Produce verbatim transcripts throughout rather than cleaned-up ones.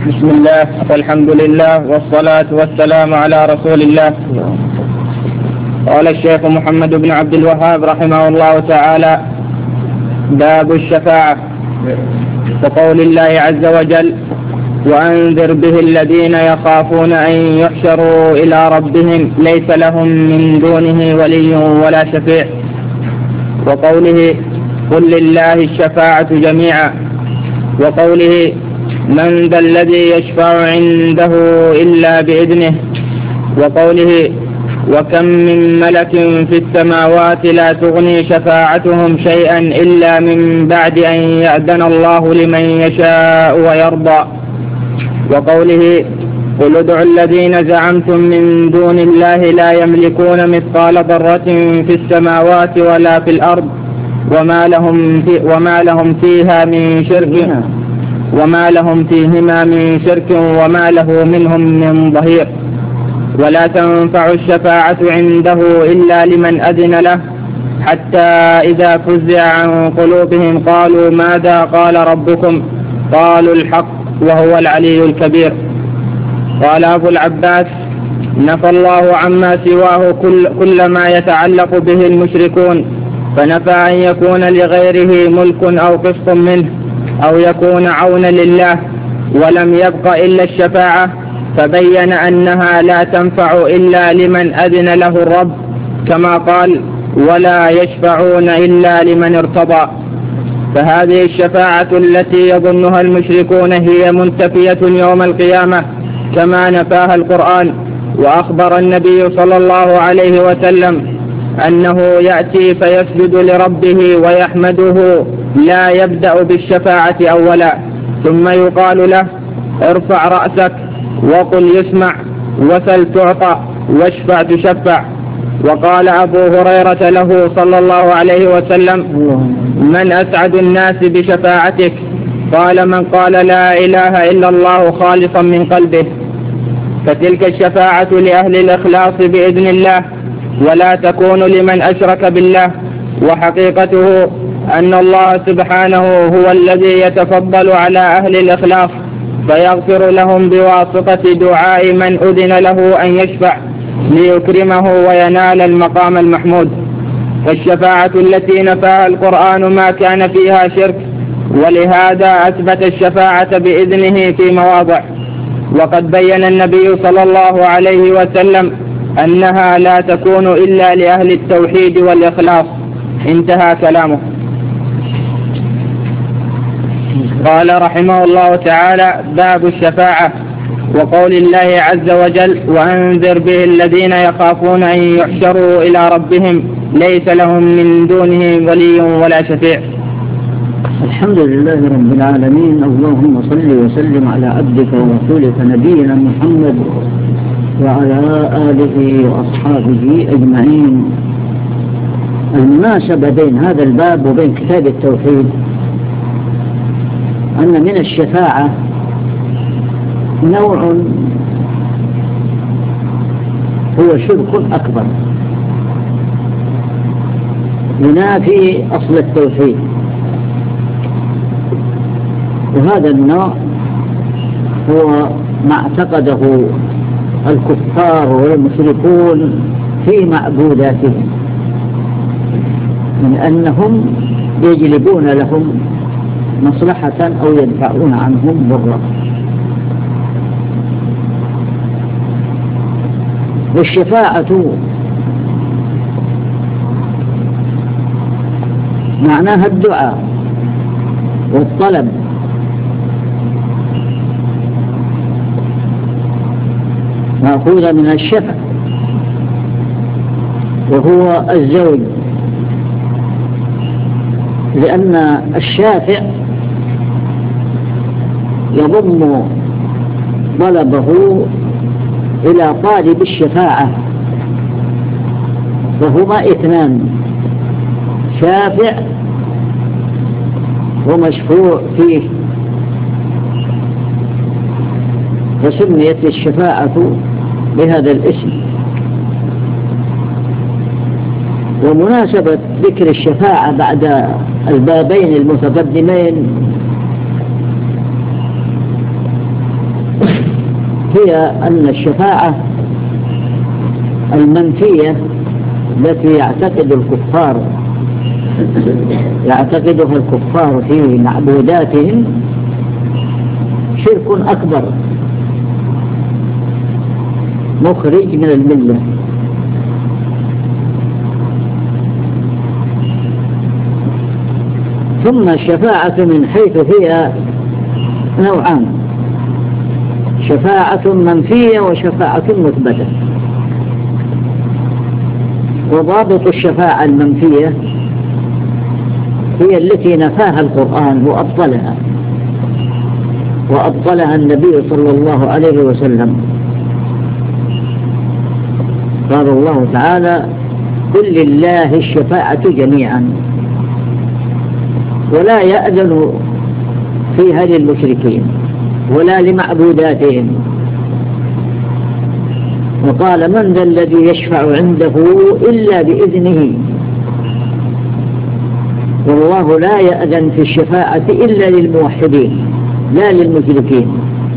بسم الله والحمد لله والصلاة والسلام على رسول الله. قال الشيخ محمد بن عبد الوهاب رحمه الله تعالى: باب الشفاعة. وقول الله عز وجل: وأنذر به الذين يخافون أن يحشروا إلى ربهم ليس لهم من دونه ولي ولا شفيع. وقوله: قل لله الشفاعة جميعا. وقوله: من ذا الذي يشفع عنده إلا بإذنه. وقوله: وكم من ملك في السماوات لا تغني شفاعتهم شيئا إلا من بعد أن يأذن الله لمن يشاء ويرضى. وقوله: قل ادعوا الذين زعمتم من دون الله لا يملكون مثقال ذرة في السماوات ولا في الأرض وما لهم, في وما لهم فيها من شرك وما لهم فيهما من شرك وما له منهم من ظهير. ولا تنفع الشفاعة عنده إلا لمن أذن له، حتى إذا فزع عن قلوبهم قالوا ماذا قال ربكم؟ قالوا الحق وهو العلي الكبير. قال أبو العباس: نفى الله عما سواه كل, كل ما يتعلق به المشركون، فنفى أن يكون لغيره ملك أو قسط منه أو يكون عونا لله، ولم يبق إلا الشفاعة، فبين أنها لا تنفع إلا لمن أذن له الرب، كما قال: ولا يشفعون إلا لمن ارتضى. فهذه الشفاعة التي يظنها المشركون هي منتفية يوم القيامة كما نفاها القرآن. وأخبر النبي صلى الله عليه وسلم أنه يأتي فيسجد لربه ويحمده، لا يبدأ بالشفاعة أولا، ثم يقال له: ارفع رأسك وقل يسمع وسل تعطى واشفع تشفع. وقال أبو هريرة له صلى الله عليه وسلم: من أسعد الناس بشفاعتك؟ قال: من قال لا إله إلا الله خالصا من قلبه. فتلك الشفاعة لأهل الإخلاص بإذن الله، ولا تكون لمن أشرك بالله. وحقيقته أن الله سبحانه هو الذي يتفضل على أهل الإخلاص فيغفر لهم بواسطة دعاء من أذن له أن يشفع ليكرمه وينال المقام المحمود. والشفاعة التي نفاها القرآن ما كان فيها شرك، ولهذا أثبت الشفاعة بإذنه في مواضع. وقد بين النبي صلى الله عليه وسلم أنها لا تكون إلا لأهل التوحيد والإخلاص. انتهى كلامه. قال رحمه الله تعالى: باب الشفاعة. وقول الله عز وجل: وأنذر به الذين يخافون أن يحشروا إلى ربهم ليس لهم من دونه ولي ولا شفيع. الحمد لله رب العالمين. اللهم صل وسلم على عبدك ورسولك نبينا محمد وعلى آله وأصحابه أجمعين. المناسبة بين هذا الباب وبين كتاب التوحيد أن من الشفاعة نوع هو شرك أكبر ينافي أصل التوحيد، وهذا النوع هو ما اعتقده الكفار والمشركون في معبوداتهم من أنهم يجلبون لهم مصلحة أو يدفعون عنهم ضرا. والشفاعة معناها الدعاء والطلب، مأخوذة من الشفع وهو الزوج، لأن الشافع يضم طلبه إلى طالب الشفاعة، وهما اثنان: شافع ومشفوع فيه. فسميت الشفاعة بهذا الاسم. ومناسبة ذكر الشفاعة بعد البابين المتقدمين هي أن الشفاعة المنفية التي يعتقد الكفار يعتقدها الكفار في معبوداتهم شرك أكبر مخرج من الملة. ثم الشفاعة من حيث هي نوعان: شفاعة منفية وشفاعة مثبتة. وضابط الشفاعة المنفية هي التي نفاها القرآن وأبطلها وأبطلها النبي صلى الله عليه وسلم. قال الله تعالى: قل لله الشفاعة جميعا ولا يأذن فيها للمشركين ولا لمعبوداتهم. وقال: من ذا الذي يشفع عنده إلا بإذنه. والله لا يأذن في الشفاعة إلا للموحدين لا للمشركين.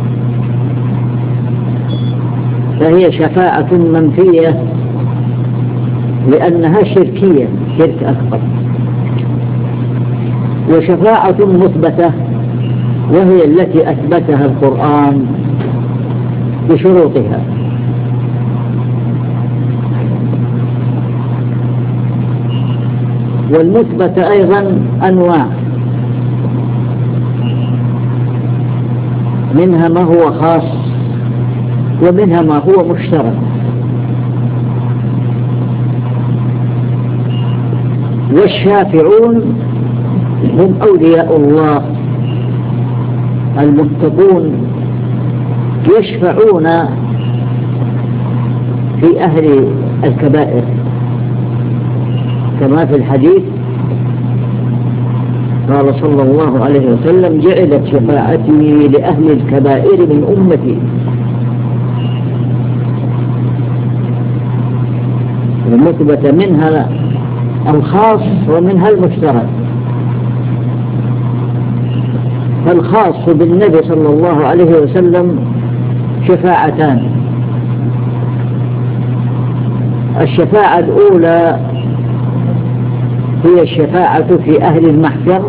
فهي شفاعة منفية لأنها شركية، شرك أكبر. وشفاعة مثبتة وهي التي أثبتها القرآن بشروطها. والمثبتة أيضا أنواع، منها ما هو خاص ومنها ما هو مشترك. والشافعون هم أولياء الله المتقون يشفعون في أهل الكبائر كما في الحديث قال صلى الله عليه وسلم: جعلت شفاعتي لأهل الكبائر من أمتي. المثبت منها الخاص ومنها المشترك. فالخاص بالنبي صلى الله عليه وسلم شفاعتان: الشفاعة الأولى هي الشفاعة في أهل المحشر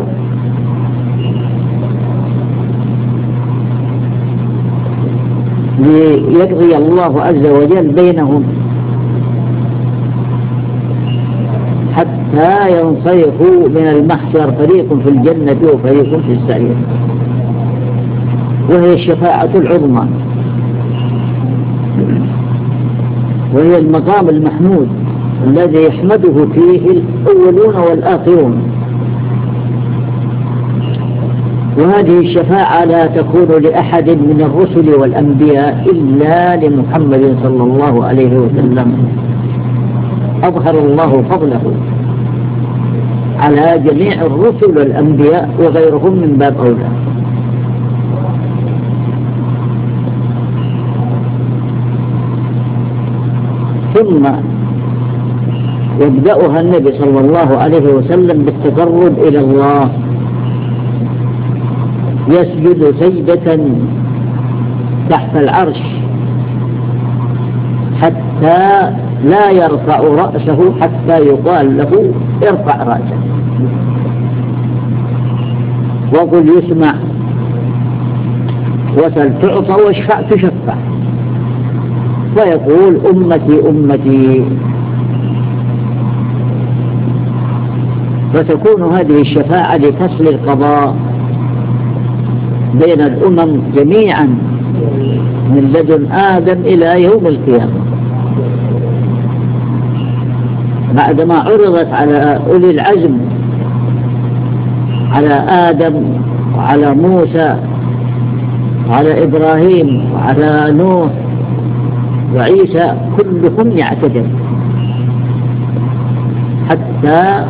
ليقضي الله عز وجل بينهم حتى ينصرفوا من المحشر، فريق في الجنة وفريق في السعير. وهي الشفاعة العظمى، وهي المقام المحمود الذي يحمده فيه الأولون والآخرون. وهذه الشفاعة لا تكون لأحد من الرسل والأنبياء إلا لمحمد صلى الله عليه وسلم. أظهر الله فضله على جميع الرسل والأنبياء وغيرهم من باب أولى. ثم يبدأها النبي صلى الله عليه وسلم بالتقرب إلى الله، يسجد سجدة تحت العرش حتى لا يرفع رأسه حتى يقال له: ارفع رأسك وقل يسمع وسل تعطى واشفع تشفع. فيقول: أمتي أمتي. فتكون هذه الشفاعة لفصل القضاء بين الأمم جميعا من لدن آدم إلى يوم القيامة، بعدما عرضت على أولي العزم، على آدم وعلى موسى وعلى إبراهيم وعلى نوح وعيسى، كلهم يعتذر حتى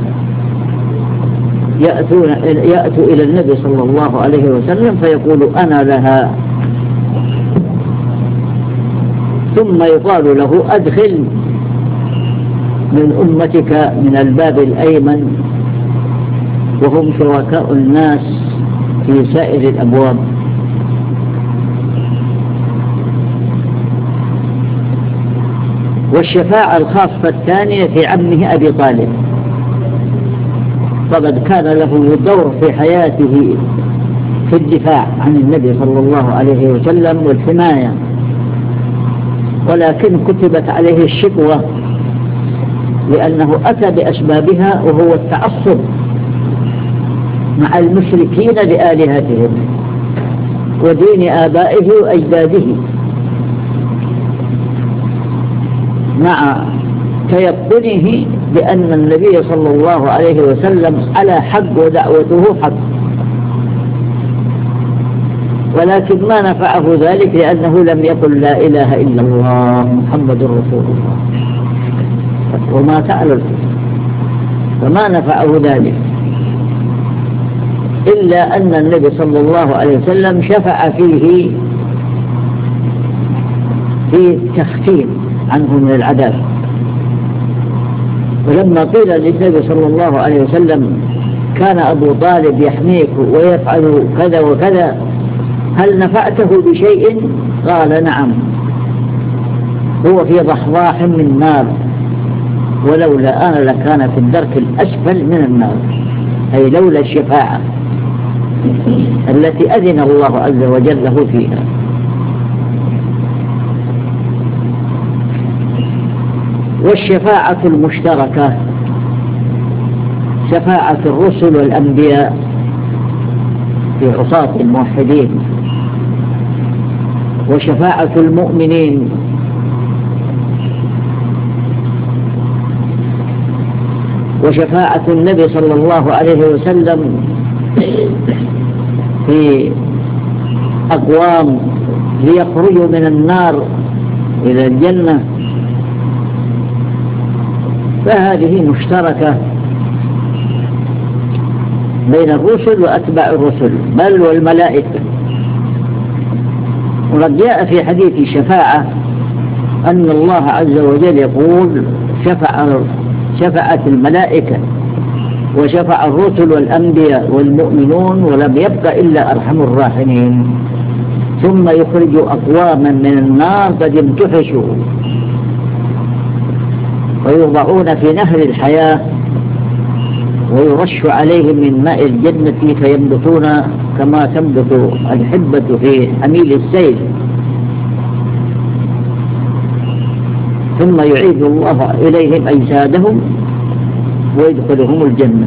يأتون يأتوا إلى النبي صلى الله عليه وسلم فيقول: أنا لها. ثم يقال له: أدخل من أمتك من الباب الأيمن، وهم شركاء الناس في سائر الأبواب. والشفاعة الخاصة الثانية في عمه أبي طالب، فقد كان له دور في حياته في الدفاع عن النبي صلى الله عليه وسلم والحماية، ولكن كتبت عليه الشقوة لأنه أتى بأسبابها، وهو التعصب مع المشركين لآلهتهم ودين آبائه وأجداده، مع تيقنه بأن النبي صلى الله عليه وسلم على حق ودعوته حق، ولكن ما نفعه ذلك لأنه لم يقل لا إله إلا الله محمد رسول الله ومات على الكفر، فما نفعه ذلك إلا أن النبي صلى الله عليه وسلم شفع فيه في تخفيف عنه من العذاب. ولما قيل للنبي صلى الله عليه وسلم كان أبو طالب يحميك ويفعل كذا وكذا، هل نفعته بشيء؟ قال نعم، هو في ضحضاح من نار، ولولا أنا لكان في الدرك الأسفل من النار، أي لولا الشفاعة التي أذن الله عز وجل له فيها. والشفاعة المشتركة شفاعة الرسل والأنبياء في عصاة الموحدين، وشفاعة المؤمنين، وشفاعة النبي صلى الله عليه وسلم في أقوام ليخرجوا من النار إلى الجنة، فهذه مشتركة بين الرسل وأتباع الرسل بل والملائكة. وقد جاء في حديث الشفاعة أن الله عز وجل يقول شفع شفعت الملائكة وشفع الرسل والأنبياء والمؤمنون ولم يبق إلا أرحم الراحمين، ثم يخرج أقواما من النار قد امتحشوا ويوضعون في نهر الحياة ويرش عليهم من ماء الجنة فينبتون كما تنبت الحبة في حميل السيل، ثم يعيد الله إليهم أجسادهم ويدخلهم الجنة.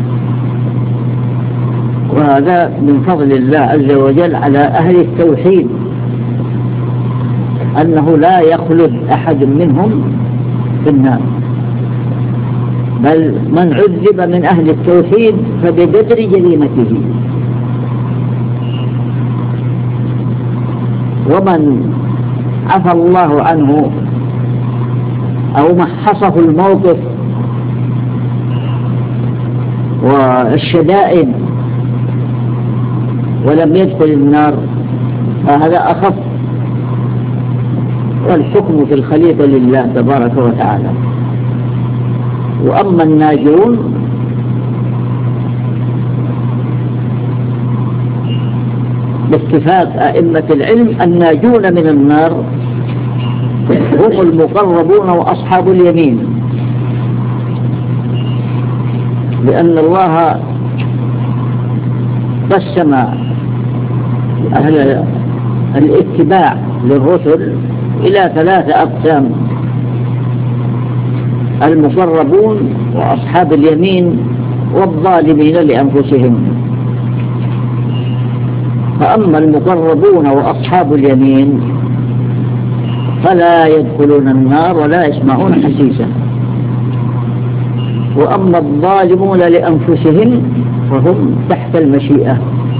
وهذا من فضل الله عز وجل على أهل التوحيد، أنه لا يخلد أحد منهم في النار، بل من عذب من أهل التوحيد فبقدر جريمته، ومن عفى الله عنه أو محصه الموقف والشدائد ولم يدخل النار فهذا أخف، والحكم في الخليقة لله تبارك وتعالى. وأما الناجون باتفاق أئمة العلم الناجون من النار هم المقربون وأصحاب اليمين، لأن الله قسم أهل الاتباع للرسل إلى ثلاثة أقسام: المقربون وأصحاب اليمين والظالمين لأنفسهم. فأما المقربون وأصحاب اليمين فلا يدخلون النار ولا يسمعون حسيسا، وأما الظالمون لأنفسهم فهم تحت المشيئة،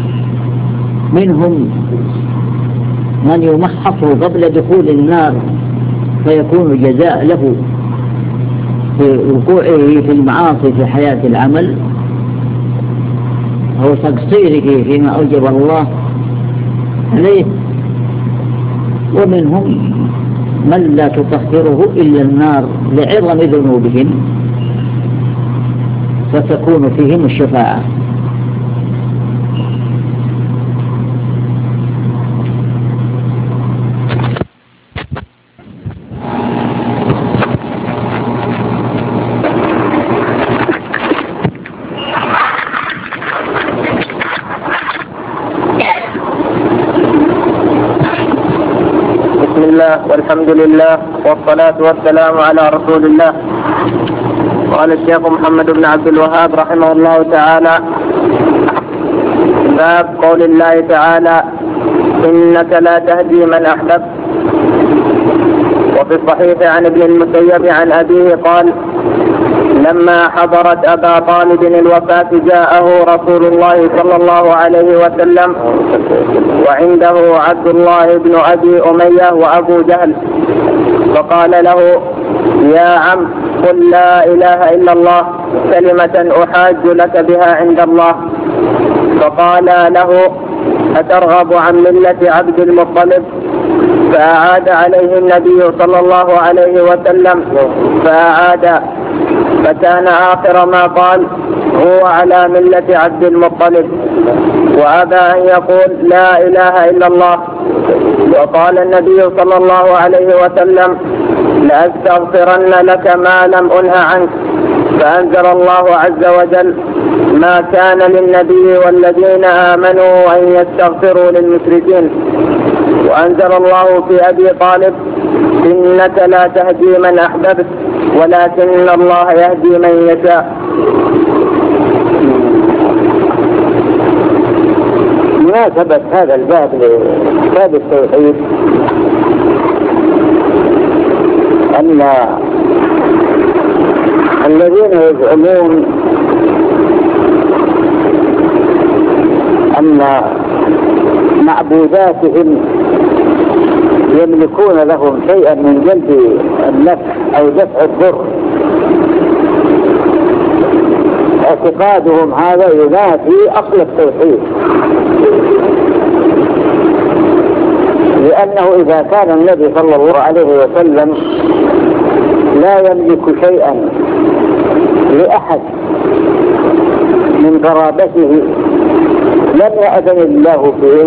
منهم من يمحص قبل دخول النار فيكون جزاء له في وقوعه في المعاصي في حياة العمل أو تقصيره فيما أوجب الله عليه، ومنهم من لا تطهره إلا النار لعظم ذنوبهم فتكون فيهم الشفاعة. الله والحمد لله والصلاة والسلام على رسول الله. قال الشيخ محمد بن عبد الوهاب رحمه الله تعالى: باب قول الله تعالى: إنك لا تهدي من أحببت. وفي الصحيح عن ابن المسيب عن أبيه قال: لما حضرت أبا طالب الوفاة جاءه رسول الله صلى الله عليه وسلم وعنده عبد الله بن أبي أمية وأبو جهل، فقال له: يا عم، قل لا إله إلا الله كلمة أحاج لك بها عند الله. فقال له: أترغب عن ملة عبد المطلب؟ فأعاد عليه النبي صلى الله عليه وسلم فأعاد، فكان آخر ما قال: هو على ملة عبد المطلب، وأبى أن يقول لا إله إلا الله. وقال النبي صلى الله عليه وسلم: لأستغفرن لك ما لم أنه عنك. فأنزل الله عز وجل: ما كان للنبي والذين آمنوا أن يستغفروا للمشركين. وأنزل الله في أبي طالب: إنك لا تهدي من أحببت ولكن الله يهدي من يشاء. مناسبة هذا الباب لباب التوحيد أن الذين يزعمون أن معبوداتهم يملكون لهم شيئا من جلب النفع أو دفع الضر، اعتقادهم هذا ينافي أصل التوحيد، لأنه إذا كان النبي صلى الله عليه وسلم لا يملك شيئا لأحد من قرابته لم يأذن الله فيه،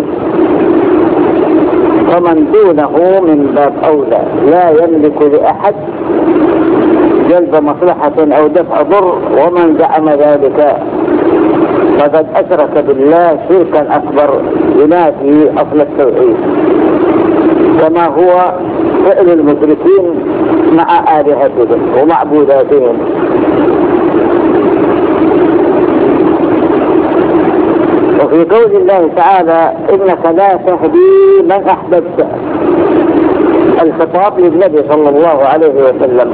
فمن دونه من باب أولى لا يملك لأحد جلب مصلحة أو دفع ضر. ومن زعم ذلك فقد أشرك بالله شركا أكبر ينافي أصل التوحيد، كما هو فعل المشركين مع آلهتهم ومعبوداتهم. وفي قول الله تعالى: إنك لا تهدي من أحببت، الخطاب للنبي صلى الله عليه وسلم،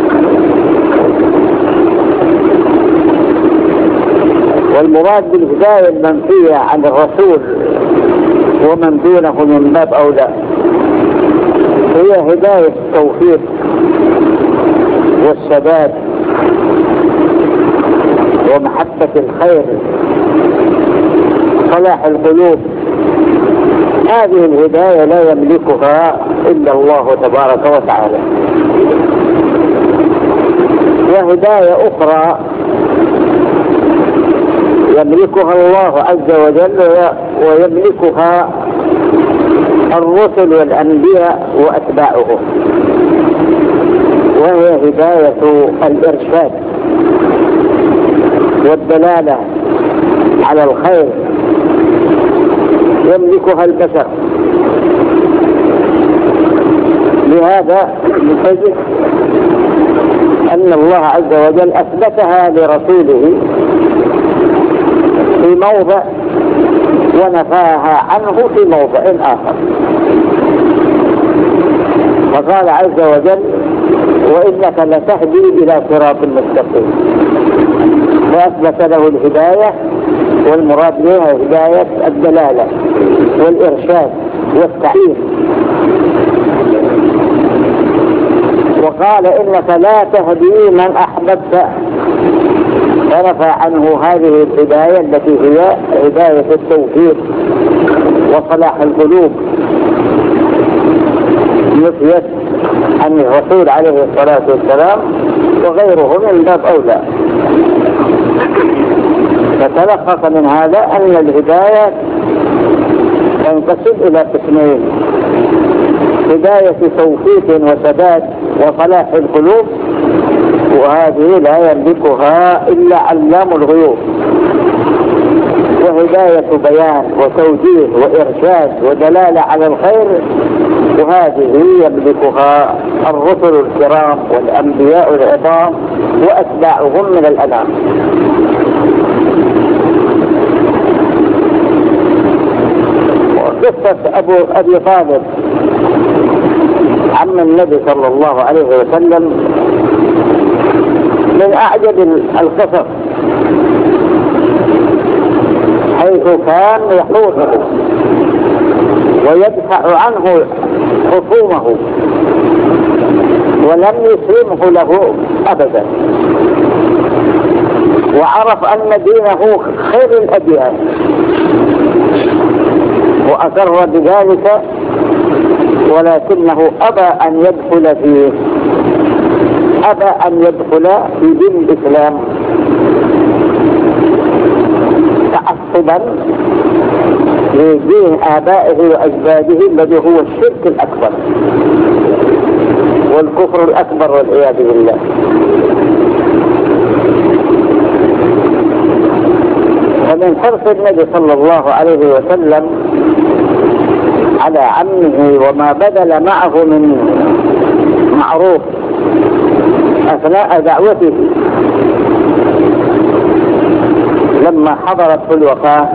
والمراد بالهداية المنفية عن الرسول ومن دونه من باب أولى هي هداية التوفيق والسداد ومحبة الخير، صلاح القلوب. هذه الهداية لا يملكها إلا الله تبارك وتعالى. وهداية أخرى يملكها الله عز وجل ويملكها الرسل والأنبياء وأتباعهم، وهي هداية الإرشاد والدلالة على الخير، يملكها البشر. لهذا نجد أن الله عز وجل أثبتها لرسوله في موضع ونفاها عنه في موضع آخر، فقال عز وجل: وإنك لتهدي إلى صراط مستقيم، وأثبت له الهداية، والمراد بها هداية الدلالة والإرشاد والتعليم. وقال: إنك لا تهدي من أحببت، ونفى عنه هذه الهداية التي هي هداية التوفيق وصلاح القلوب، نفيت عن الرسول عليه الصلاة والسلام وغيره من باب أولى. فتلخص من هذا أن الهداية تنقسم إلى قسمين: هداية توفيق وسداد وصلاح القلوب، وهذه لا يملكها إلا علام الغيوب. وهداية بيان وتوجيه وإرشاد ودلالة على الخير، وهذه يملكها الرسل الكرام والأنبياء العظام وأتباعهم من الأنام. وقصة أبو أبي طالب عم النبي صلى الله عليه وسلم من أعجب القصص، حيث كان يحوطه ويدفع عنه خصومه ولم يسلمه له أبدا، وعرف أن دينه خير الأديان وأقر بذلك، ولكنه أبى أن يدخل فيه أبى أن يدخل في دين الإسلام تعصبا لدين آبائه وأجداده الذي هو الشرك الأكبر والكفر الأكبر والعياذ بالله. ومن حرص النبي صلى الله عليه وسلم على عمه وما بذل معه من معروف أثناء دعوته لما حضرت الوفاة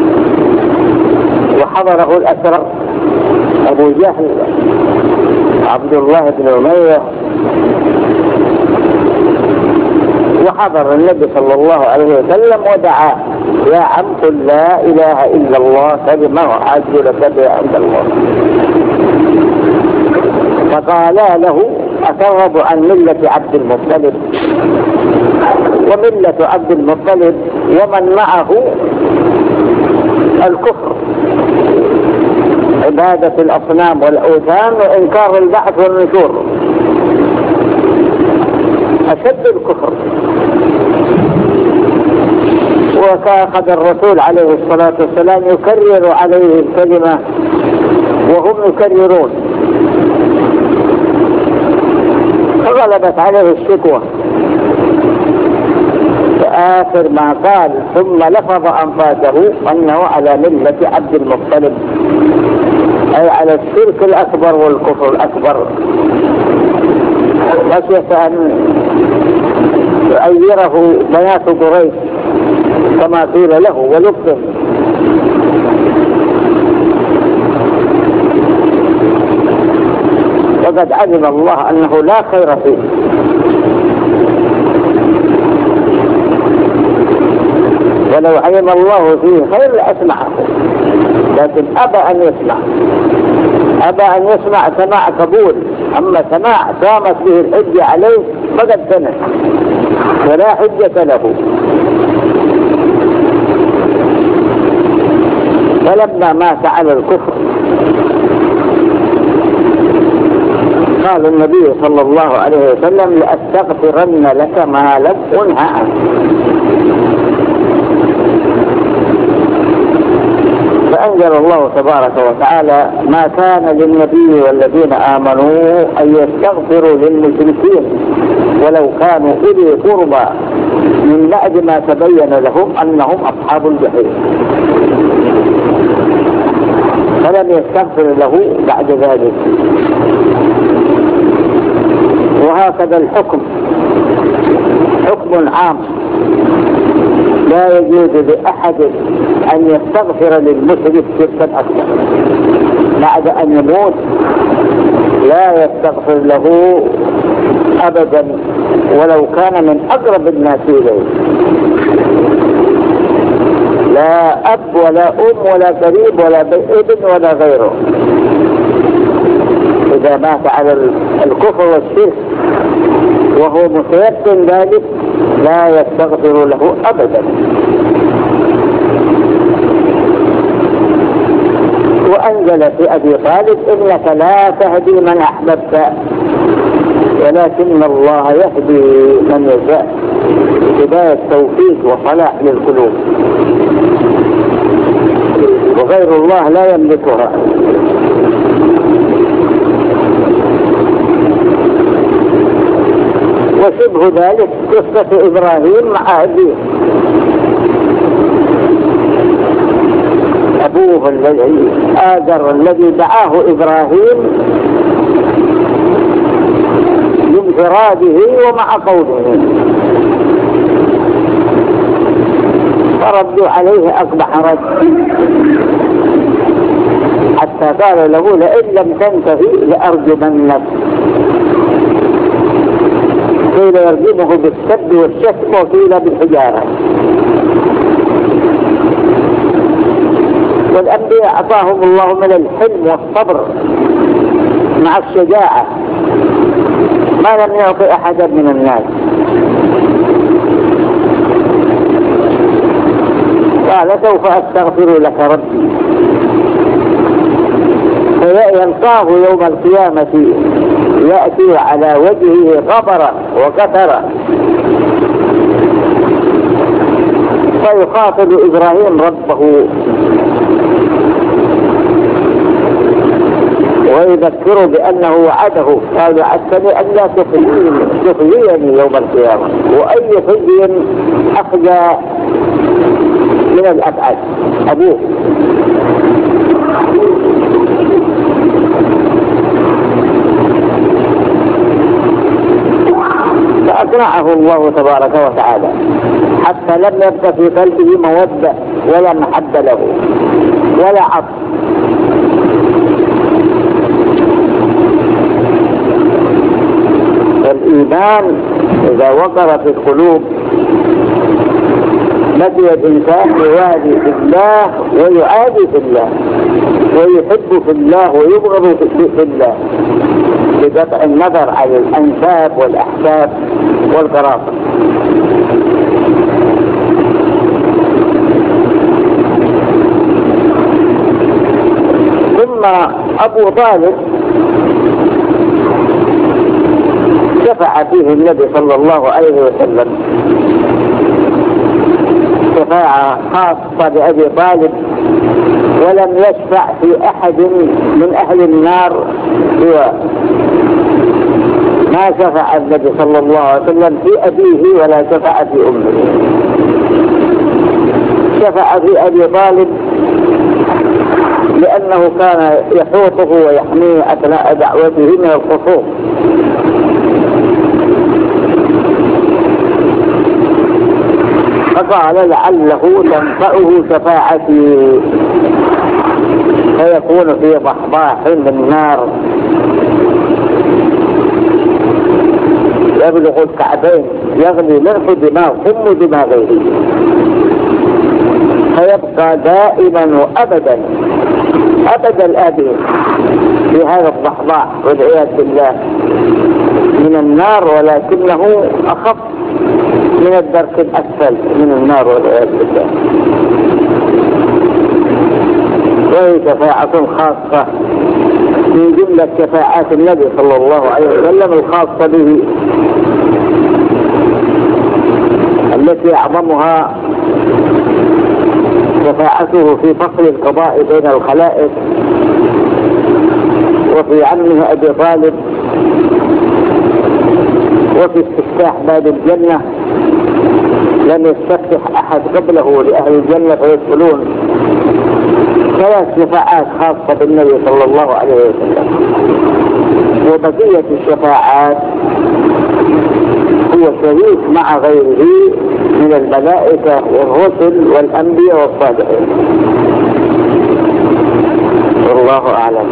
وحضره الأسرى أبو جهل عبد الله بن أمية، وحضر النبي صلى الله عليه وسلم ودعا: يا عم قل لا إله إلا الله كلمة أحاج لك بها عند الله. فقالا له: أترغب عن ملة عبد المطلب؟ وملة عبد المطلب ومن معه الكفر، عبادة الأصنام والأوثان وإنكار البعث والنشور، أشد الكفر. وكأخذ الرسول عليه الصلاة والسلام يكرر عليه الكلمة وهم يكررون، فغلبت عليه الشكوى. فآخر ما قال ثم لفظ أنفاسه أنه على ملة عبد المطلب، أي على الشرك الأكبر والكفر الأكبر، خشية أن يؤيره بنات قريش كما قيل له ولبه. وقد علم الله أنه لا خير فيه، ولو علم الله فيه خير لأسمعه، لكن أبى أن يسمع، أبى أن يسمع سماع قبول. أما سماع قامت به الحجة عليه فقد سمع ولا حجة له. فلما مات على الكفر قال النبي صلى الله عليه وسلم: لأستغفرن لك ما لم أنه عنه. فأنزل الله تبارك وتعالى: ما كان للنبي والذين آمنوا أن يستغفروا للمشركين ولو كانوا أولي قربى من بعد ما تبين لهم أنهم أصحاب الجحيم. فلم يستغفر له بعد ذلك. وهكذا الحكم حكم عام، لا يجوز لأحد أن يستغفر للمشرك شركا أكبر بعد أن يموت، لا يستغفر له أبدا ولو كان من أقرب الناس إليه، لا أب ولا أم ولا قريب ولا ابن ولا غيره. إذا مات على الكفر والشرك وهو متيقن ذلك لا يستغفر له أبدا. وأنزل في أبي طالب: إنك لا تهدي من أحببت ولكن الله يهدي من يشاء. هداية توفيق وصلاح للقلوب، وغير الله لا يملكها. وشبه ذلك قصة إبراهيم مع أبيه. أبوه الذي آذر الذي دعاه إبراهيم بانفراده ومع قومه، فردوا عليه أقبح رد، حتى قال له لئن لم تنتهي لأرجمنك. قيل يرجمه بالسب والشتم وقيل بالحجارة. والأنبياء أعطاهم الله من الحلم والصبر مع الشجاعة ما لم يعطي أحدا من الناس. قال سوف أستغفر لك ربي، فيلقاه يوم القيامة يأتي على وجهه غبرا وكثرا، فيخاطب إبراهيم ربه ويذكره بأنه وعده، قال وعدتني أن لا تخزيني يوم القيامة، وأي خزي أخزى من الأبعد أبوه. فأقنعه الله تبارك وتعالى حتى لم يبقى في قلبه مودة ولا محبة له ولا عطف. الإيمان إذا وقر في القلوب بقي الإنسان يوالي في الله ويعادي في الله، ويحب في الله ويبغض في الله، بقطع النظر عن الأنساب والأحساب والقرابة. ثم أبو طالب شفع فيه النبي صلى الله عليه وسلم شفاعة خاصة بأبي طالب، ولم يشفع في أحد من أهل النار سوى ما شفع النبي صلى الله عليه وسلم في أبيه ولا شفع في أمه. شفع في أبي طالب لأنه كان يحوطه ويحميه أثناء دعوته من الخصوم، فقال لعله تنفعه شفاعتي فيكون في ضحضاح من نار يبلغ الكعبين يغلي منه دماغ ثم دماغ غيره، فيبقى دائما وأبدا أبد الآبد في هذا الضحضاح والعياذ بالله من النار، ولكنه أخف من الدرك الأسفل من النار والعياذ بالله. وهي شفاعة خاصة من جملة شفاعات النبي صلى الله عليه وسلم الخاصة به، التي أعظمها شفاعته في فصل القضاء بين الخلائق، وفي عمه أبي طالب، وفي استفتاح باب الجنة لم يستفتح أحد قبله لأهل الجنة فيدخلون. ثلاث شفاعات خاصة بالنبي صلى الله عليه وسلم، وبقية الشفاعات هو شريك مع غيره من الملائكة والرسل والأنبياء والصالحين. والله أعلم.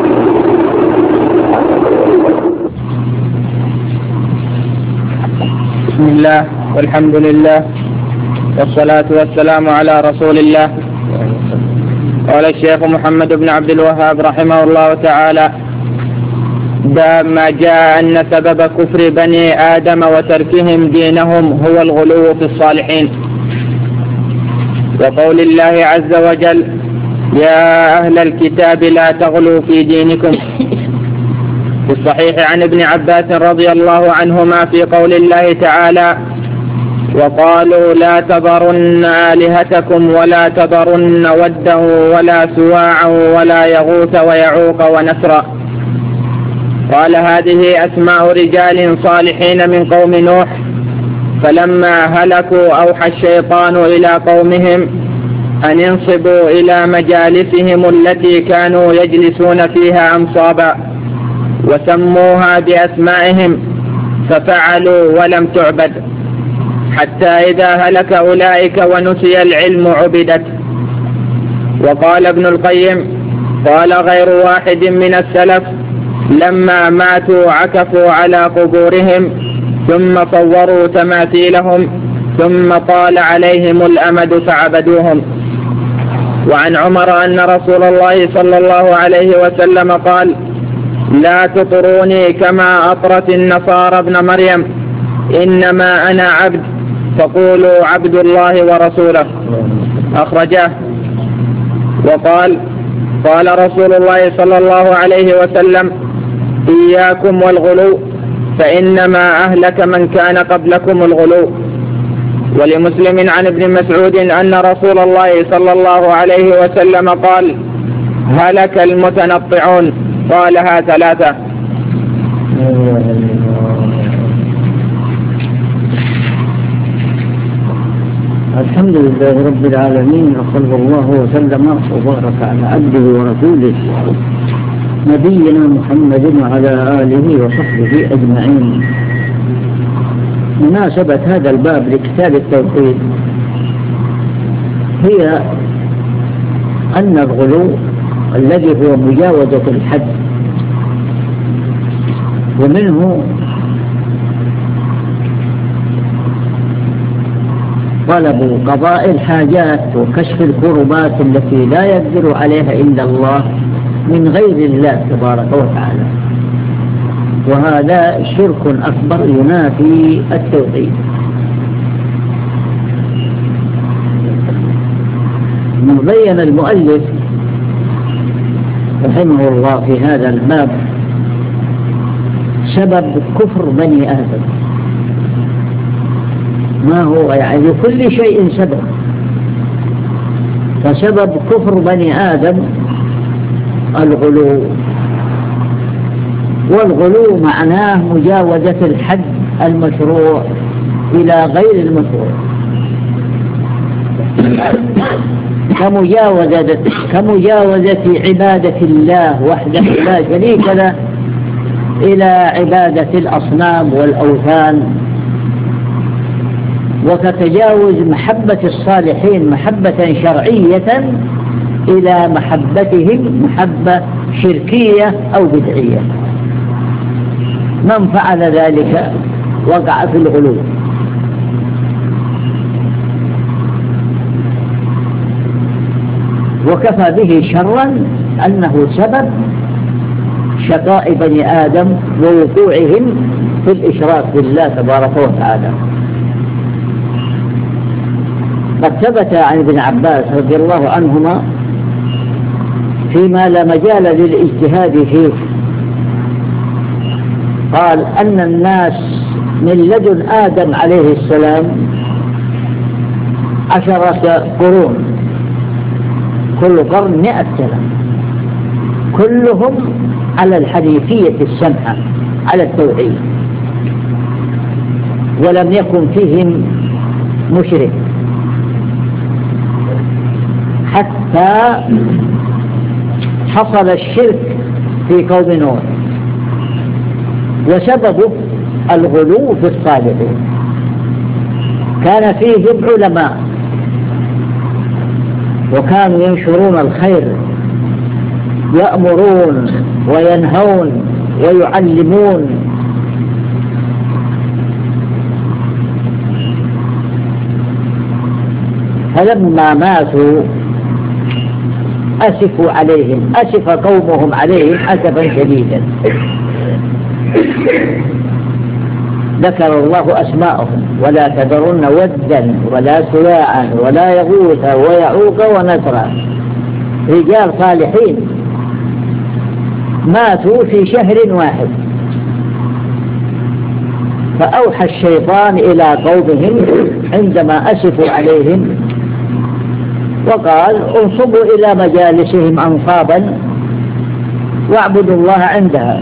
بسم الله والحمد لله والصلاة والسلام على رسول الله. قال الشيخ محمد بن عبد الوهاب رحمه الله تعالى: باب ما جاء أن سبب كفر بني آدم وتركهم دينهم هو الغلو في الصالحين، وقول الله عز وجل: يا أهل الكتاب لا تغلوا في دينكم. في الصحيح عن ابن عباس رضي الله عنهما في قول الله تعالى: وقالوا لا تذرن آلهتكم ولا تذرن ودا ولا سواعا ولا يغوث ويعوق ونسرا. قال هذه أسماء رجال صالحين من قوم نوح، فلما هلكوا أوحى الشيطان إلى قومهم أن ينصبوا إلى مجالسهم التي كانوا يجلسون فيها أنصابا وسموها بأسمائهم ففعلوا ولم تعبد، حتى إذا هلك أولئك ونسي العلم عبدت. وقال ابن القيم: قال غير واحد من السلف: لما ماتوا عكفوا على قبورهم ثم صوروا تماثيلهم ثم طال عليهم الأمد فعبدوهم. وعن عمر أن رسول الله صلى الله عليه وسلم قال: لا تطروني كما أطرت النصارى ابن مريم، إنما أنا عبد فقولوا عبد الله ورسوله. أخرجه. وقال: قال رسول الله صلى الله عليه وسلم: إياكم والغلو فإنما أهلك من كان قبلكم الغلو. ولمسلم عن ابن مسعود أن رسول الله صلى الله عليه وسلم قال: هلك المتنطعون، قالها ثلاثة. الحمد لله رب العالمين، وصلى الله وسلم وبارك على عبده ورسوله نبينا محمد وعلى آله وصحبه أجمعين. مناسبة هذا الباب لكتاب التوحيد هي أن الغلو الذي هو مجاوزة الحد، ومنه طلب قضاء الحاجات وكشف الكربات التي لا يقدر عليها إلا الله من غير الله تبارك وتعالى، وهذا شرك أكبر ينافي التوحيد. بين المؤلف رحمه الله في هذا الباب سبب كفر بني آدم، ما هو يعني كل شيء سبب، فسبب كفر بني آدم الغلو، والغلو معناه مجاوزة الحد المشروع إلى غير المشروع، كمجاوزة, كمجاوزة عبادة الله وحده لا شريك له إلى عبادة الأصنام والأوثان، وكتجاوز محبة الصالحين محبة شرعية إلى محبتهم محبة شركية أو بدعية. من فعل ذلك وقع في الغلو. وكفى به شرا أنه سبب شقاء بني آدم ووقوعهم في الإشراك بالله تبارك وتعالى. قد ثبت عن ابن عباس رضي الله عنهما فيما لا مجال للاجتهاد فيه، قال أن الناس من لدن آدم عليه السلام عشرة قرون، كل قرن مئة سنة، كلهم على الحنيفية السمحة على التوحيد، ولم يكن فيهم مشرك، حتى حصل الشرك في قوم نوح، وسببه الغلو في الصالحين. كان فيهم علماء وكانوا ينشرون الخير، يأمرون وينهون ويعلمون، فلما ماتوا أسفوا عليهم، أسف قومهم عليهم أسفا شديدا. ذكر الله أسماءهم: ولا تذرن ودا ولا سواعا ولا يغوث ويعوق ونسرا، رجال صالحين ماتوا في شهر واحد. فأوحى الشيطان إلى قومهم عندما أسفوا عليهم وقال: انصبوا إلى مجالسهم أنصابا واعبدوا الله عندها.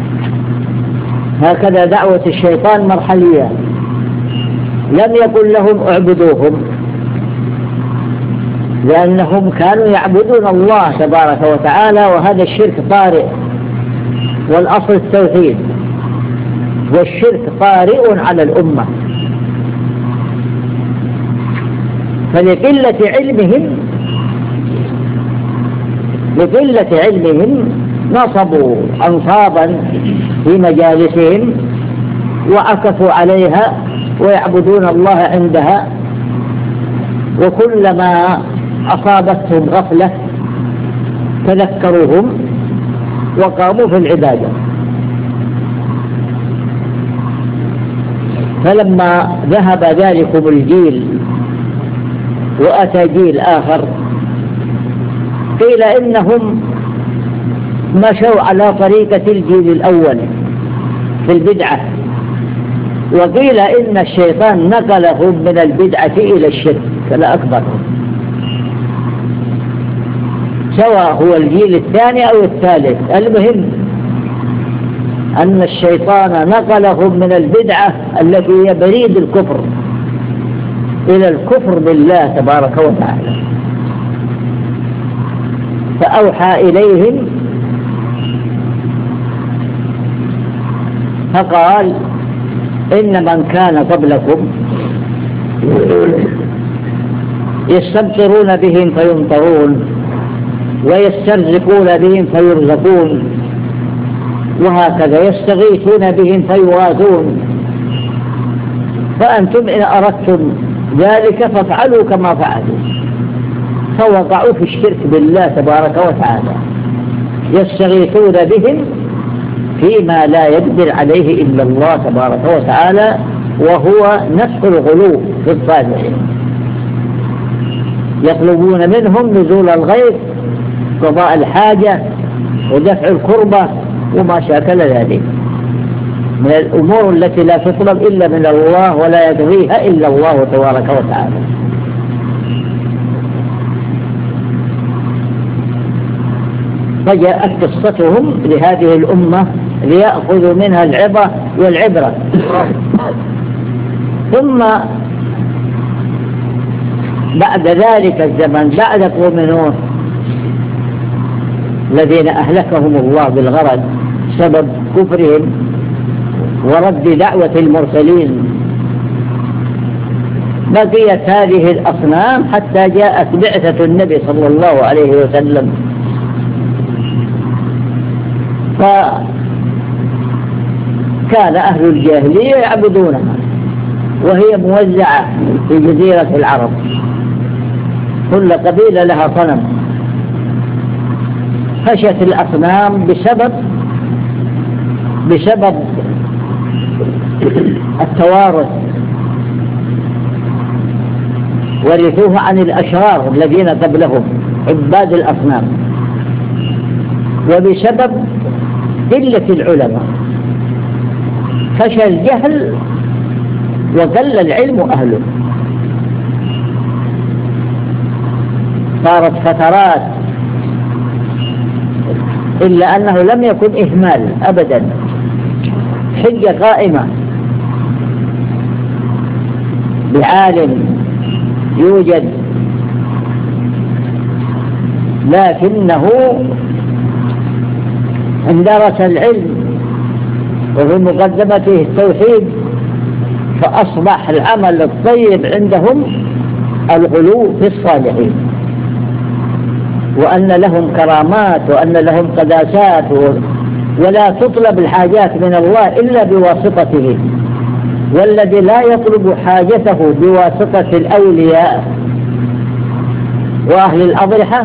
هكذا دعوة الشيطان مرحلية، لم يقل لهم اعبدوهم، لأنهم كانوا يعبدون الله تبارك وتعالى، وهذا الشرك طارئ، والأصل التوحيد، والشرك طارئ على الأمة. فلقلة علمهم لقلة علمهم نصبوا أنصابا في مجالسهم وعكفوا عليها ويعبدون الله عندها، وكلما أصابتهم غفلة تذكروهم وقاموا في العبادة. فلما ذهب ذلكم الجيل وأتى جيل آخر قيل إنهم مشوا على طريقة الجيل الأول في البدعة، وقيل إن الشيطان نقلهم من البدعة إلى الشرك الأكبر، سواء هو الجيل الثاني أو الثالث. المهم أن الشيطان نقلهم من البدعة التي هي بريد الكفر إلى الكفر بالله تبارك وتعالى، فأوحى إليهم فقال إن من كان قبلكم يستمطرون بهم فيمطرون ويسترزقون بهم فيرزقون، وهكذا يستغيثون بهم فيغاثون، فأنتم إن أردتم ذلك فافعلوا كما فعلوا. فوقعوا في الشرك بالله تبارك وتعالى، يستغيثون بهم فيما لا يقدر عليه إلا الله تبارك وتعالى، وهو نفس الغلو في الصالحين. يطلبون منهم نزول الغيث، قضاء الحاجة، ودفع الكربة، وما شاكل ذلك من الأمور التي لا تطلب إلا من الله ولا يقضيها إلا الله تبارك وتعالى. فجاءت قصتهم لهذه الأمة ليأخذوا منها العظة والعبرة. ثم بعد ذلك الزمن، بعد قوم نوح الذين أهلكهم الله بالغرق سبب كفرهم ورد دعوة المرسلين، بقيت هذه الأصنام حتى جاءت بعثة النبي صلى الله عليه وسلم. فكان أهل الجاهلية يعبدونها، وهي موزعة في جزيرة العرب، كل قبيلة لها صنم. خشت الأصنام بسبب بسبب التوارث، ورثوها عن الأشرار الذين قبلهم عباد الأصنام، وبسبب قلة العلماء. فشى الجهل وقل العلم أهله، صارت فترات، إلا أنه لم يكن إهمال أبدا، حجة قائمة بعالم يوجد لكنه اندرس العلم وفي مقدمته التوحيد، فأصبح العمل الطيب عندهم الغلو في الصالحين، وأن لهم كرامات وأن لهم قداسات، ولا تطلب الحاجات من الله إلا بواسطته. والذي لا يطلب حاجته بواسطة الأولياء وأهل الأضرحة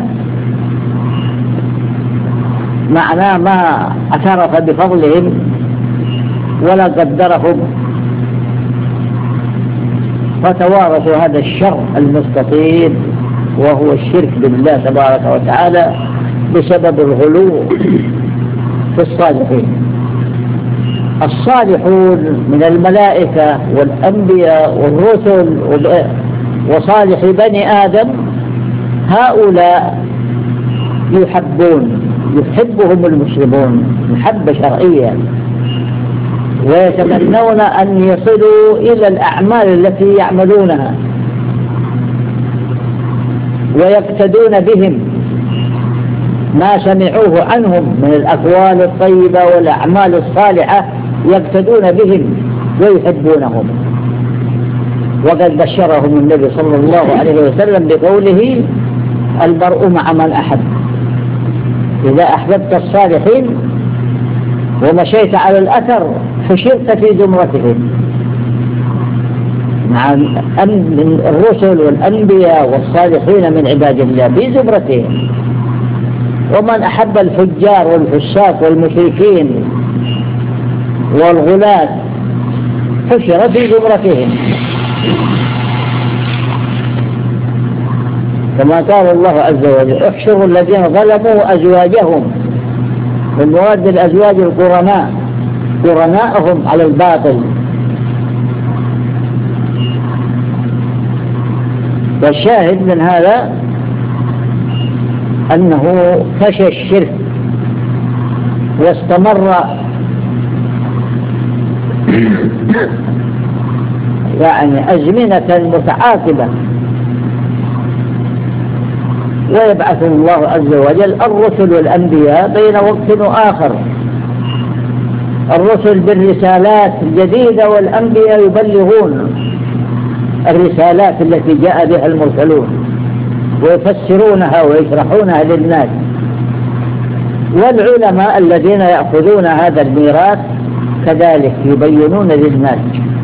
معناه ما اعترف بفضلهم ولا قدرهم، فتوارثوا هذا الشر المستطيل وهو الشرك بالله تبارك وتعالى بسبب الغلو في الصالحين. الصالحون من الملائكة والأنبياء والرسل وصالح بني آدم، هؤلاء يحبون يحبهم المسلمون محبة شرعية، ويتمنون أن يصلوا إلى الأعمال التي يعملونها، ويقتدون بهم ما سمعوه عنهم من الأقوال الطيبة والأعمال الصالحة، يقتدون بهم ويحبونهم. وقد بشرهم النبي صلى الله عليه وسلم بقوله: المرء مع من أحب. إذا أحببت الصالحين ومشيت على الأثر حشرت في زمرتهم، مع الرسل والأنبياء والصالحين من عباد الله في زمرتهم. ومن أحب الفجار والفساق والمشركين والغلاة حشر في زمرتهم، كما قال الله عز وجل: احشروا الذين ظلموا أزواجهم، من مواد الأزواج القرناء، قرناءهم على الباطل. والشاهد من هذا أنه فشى الشرك واستمر يعني أزمنة متعاقبة، ويبعث الله عز وجل الرسل والأنبياء بين وقت وآخر، الرسل بالرسالات الجديدة والأنبياء يبلغون الرسالات التي جاء بها المرسلون ويفسرونها ويشرحونها للناس. والعلماء الذين يأخذون هذا الميراث كذلك يبينون للناس،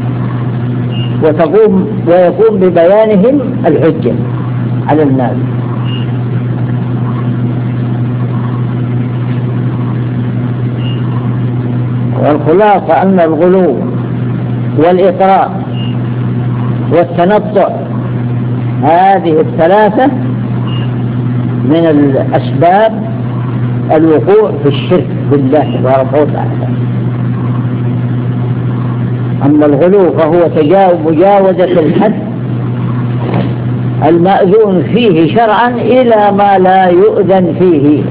وتقوم ويقوم ببيانهم الحجة على الناس. والخلاصة أن الغلو والإطراء والتنطع هذه الثلاثة من الأسباب الوقوع في الشرك بالله تبارك وتعالى. أما الغلو فهو مجاوزة الحد المأذون فيه شرعا إلى ما لا يؤذن فيه،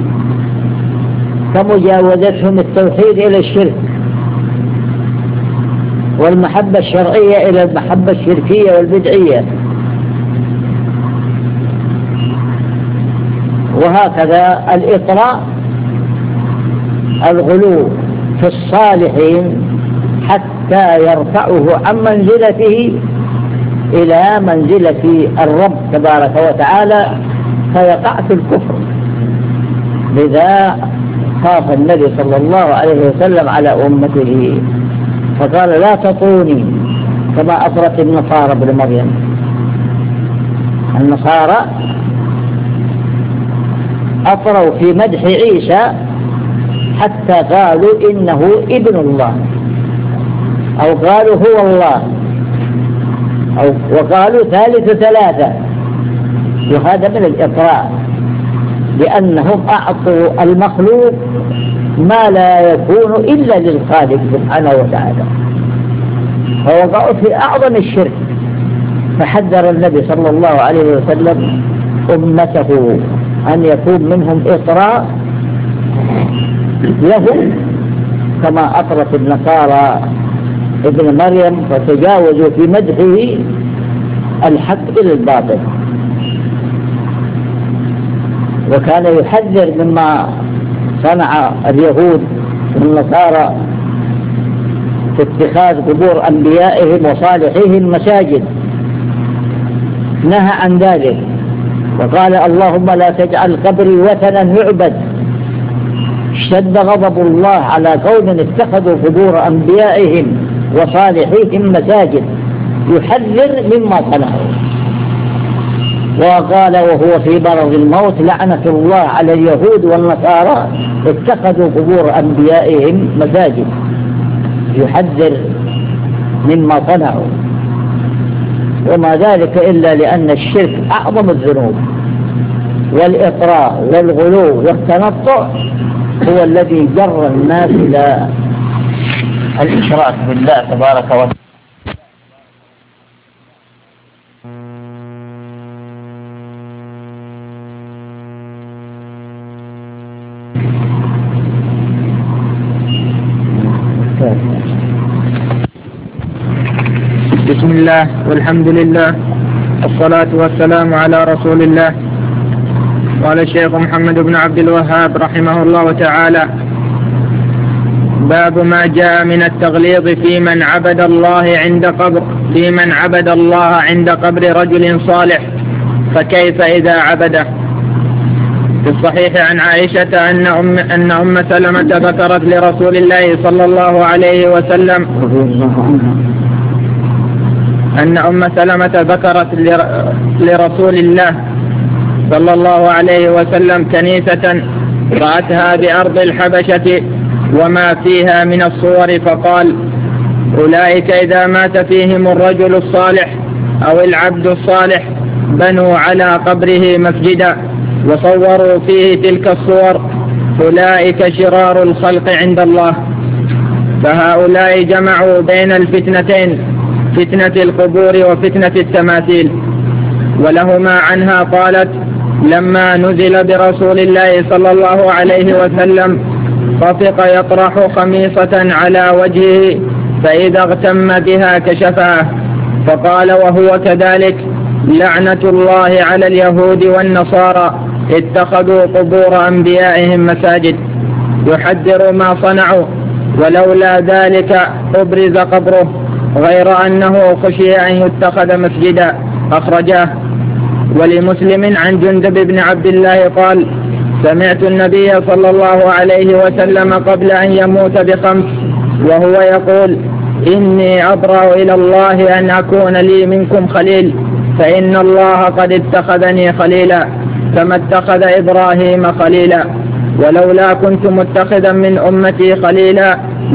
كمجاوزتهم التوحيد إلى الشرك، والمحبة الشرعية إلى المحبة الشركية والبدعية. وهكذا الإطراء الغلو في الصالحين حتى يرفعه عن منزلته إلى منزلة الرب تبارك وتعالى فيقع في الكفر. لذا خاف النبي صلى الله عليه وسلم على أمته فقال: لا تطروني كما أطرت النصارى ابن مريم. النصارى أطروا في مدح عيسى حتى قالوا إنه ابن الله، أو قالوا هو الله، أو وقالوا ثالث ثلاثة. وهذا من الإطراء، لأنهم أعطوا المخلوق ما لا يكون إلا للخالق سبحانه وتعالى، فوقعوا في أعظم الشرك. فحذر النبي صلى الله عليه وسلم أمته أن يكون منهم إطراء لهم كما أطرت النصارى ابن مريم فتجاوزوا في مدحه الحق إلى الباطل. وكان يحذر مما صنع اليهود والنصارى في اتخاذ قبور أنبيائهم وصالحيهم مساجد، نهى عن ذلك وقال: اللهم لا تجعل قبري وثنا يعبد. اشتد غضب الله على قوم اتخذوا قبور أنبيائهم وصالحيهم مساجد، يحذر مما صنعوا. وقال وهو في مرض الموت: لعنة الله على اليهود والنصارى اتخذوا قبور أنبيائهم مساجد، يحذر مما صنعوا. وما ذلك إلا لأن الشرك أعظم الذنوب، والإطراء والغلو والتنطع هو الذي جر الناس إلى الإشراك بالله تبارك وتعالى. بسم الله والحمد لله والصلاة والسلام على رسول الله قال الشيخ محمد بن عبد الوهاب رحمه الله تعالى: باب ما جاء من التغليظ في من عبد الله عند قبر في من عبد الله عند قبر رجل صالح، فكيف إذا عبده؟ في الصحيح عن عائشة أن أم, أن أم سلمة ذكرت لرسول الله صلى الله عليه وسلم أن أم سلمة ذكرت لرسول الله صلى الله عليه وسلم كنيسة رأتها بأرض الحبشة وما فيها من الصور، فقال: أولئك إذا مات فيهم الرجل الصالح أو العبد الصالح بنوا على قبره مسجدا وصوروا فيه تلك الصور، أولئك شرار الخلق عند الله. فهؤلاء جمعوا بين الفتنتين، فتنة القبور وفتنة التماثيل. ولهما عنها قالت: لما نزل برسول الله صلى الله عليه وسلم طفق يطرح خميصة على وجهه، فإذا اغتم بها كشفها، فقال وهو كذلك: لعنة الله على اليهود والنصارى اتخذوا قبور أنبيائهم مساجد. يحذر ما صنعوا، ولولا ذلك أبرز قبره، غير أنه خشي أن يتخذ مسجدا. أخرجاه. ولمسلم عن جندب بن عبد الله قال: سمعت النبي صلى الله عليه وسلم قبل أن يموت بخمس وهو يقول: إني أبرأ إلى الله أن أكون لي منكم خليل، فإن الله قد اتخذني خليلا كما اتخذ إبراهيم خليلا، ولولا كنت متخذا من أمتي خليلا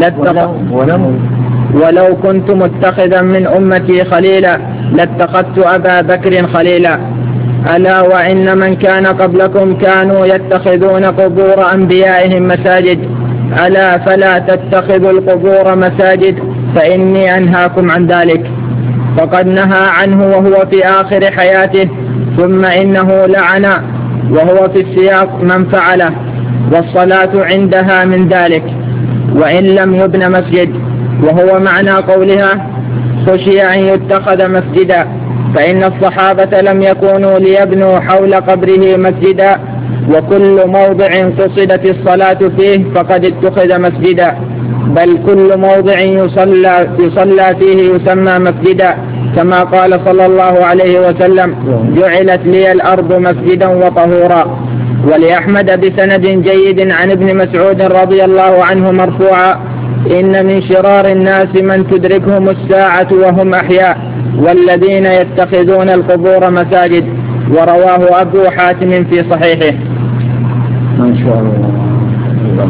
ولو كنت متخذا من أمتي خليلا لاتخذت أبا بكر خليلا. ألا وإن من كان قبلكم كانوا يتخذون قبور أنبيائهم مساجد، ألا فلا تتخذوا القبور مساجد، فإني أنهاكم عن ذلك. فقد نهى عنه وهو في آخر حياته، ثم إنه لعن وهو في السياق من فعله، والصلاة عندها من ذلك، وإن لم يبن مسجد. وهو معنى قولها: خشي أن يتخذ مسجدا، فإن الصحابة لم يكونوا ليبنوا حول قبره مسجدا، وكل موضع قصدت الصلاة فيه فقد اتخذ مسجدا، بل كل موضع يصلى, يصلى فيه يسمى مسجدا، كما قال صلى الله عليه وسلم: جعلت لي الأرض مسجدا وطهورا. ولأحمد بسند جيد عن ابن مسعود رضي الله عنه مرفوعا: إن من شرار الناس من تدركهم الساعة وهم أحياء، والذين يتخذون القبور مساجد. ورواه أبو حاتم في صحيحه. ما شاء الله.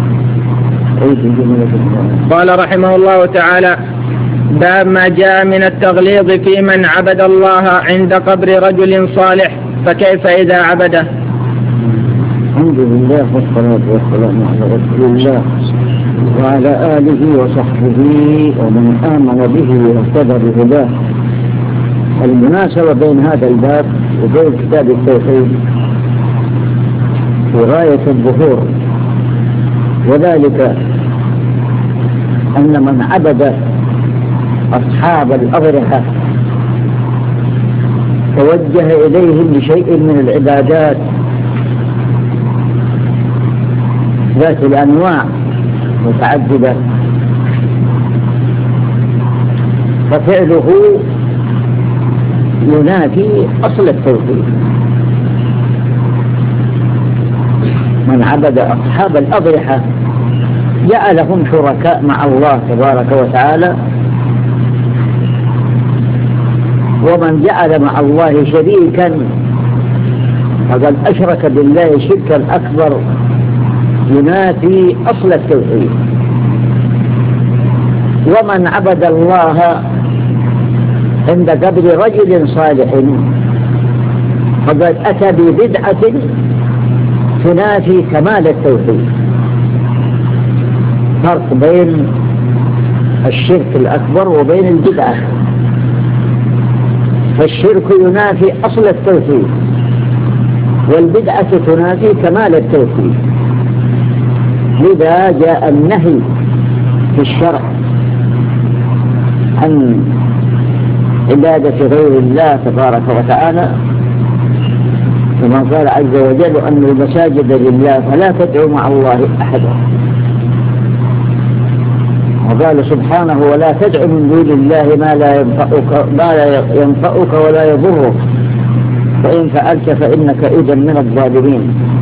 قال رحمه الله تعالى: باب ما جاء من التغليظ في من عبد الله عند قبر رجل صالح، فكيف إذا عبده؟ الحمد لله والصلاة والسلام على رسول الله وعلى آله وصحبه ومن آمن به واهتدى بهداه. المناسبة بين هذا الباب وبين كتاب التوحيد في غاية الظهور، وذلك أن من عبد أصحاب الأضرحة توجه إليهم بشيء من العبادات ذات الأنواع متعددة، ففعله ينافي أصل التوحيد. من عبد أصحاب الأضرحة جعلهم شركاء مع الله تبارك وتعالى، ومن جعل مع الله شريكا فقد أشرك بالله شركا أكبر ينافي أصل التوحيد. ومن عبد الله عند قبر رجل صالح فقد أتى ببدعة تنافي كمال التوحيد. فرق بين الشرك الأكبر وبين البدعة. فالشرك ينافي أصل التوحيد، والبدعة تنافي كمال التوحيد. لذا جاء النهي في الشرع عن عبادة غير الله تبارك وتعالى، كما قال عز وجل أن المساجد لله فلا تدعوا مع الله أحدا. وقال سبحانه ولا تدع من دون الله ما لا ينفعك, ما لا ينفعك ولا يضرك فإن فعلت فإنك إذا من الظالمين.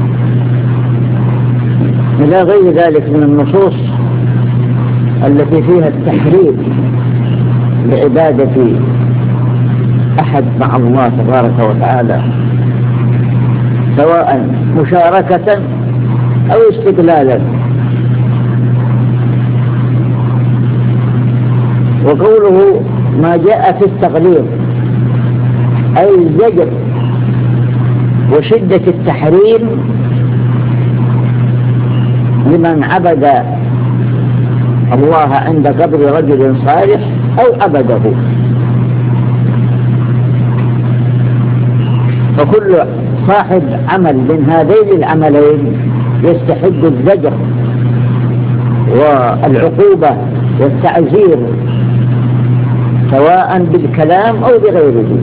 إلى غير ذلك من النصوص التي فيها التحريم لعبادة أحد مع الله تبارك وتعالى سواء مشاركة أو استقلالا. وقوله ما جاء في التغليظ أي الزجر وشدة التحريم لمن عبد الله عند قبر رجل صالح أو عبده. فكل صاحب عمل من هذين العملين يستحق الزجر والعقوبة والتعزير سواء بالكلام أو بغيره،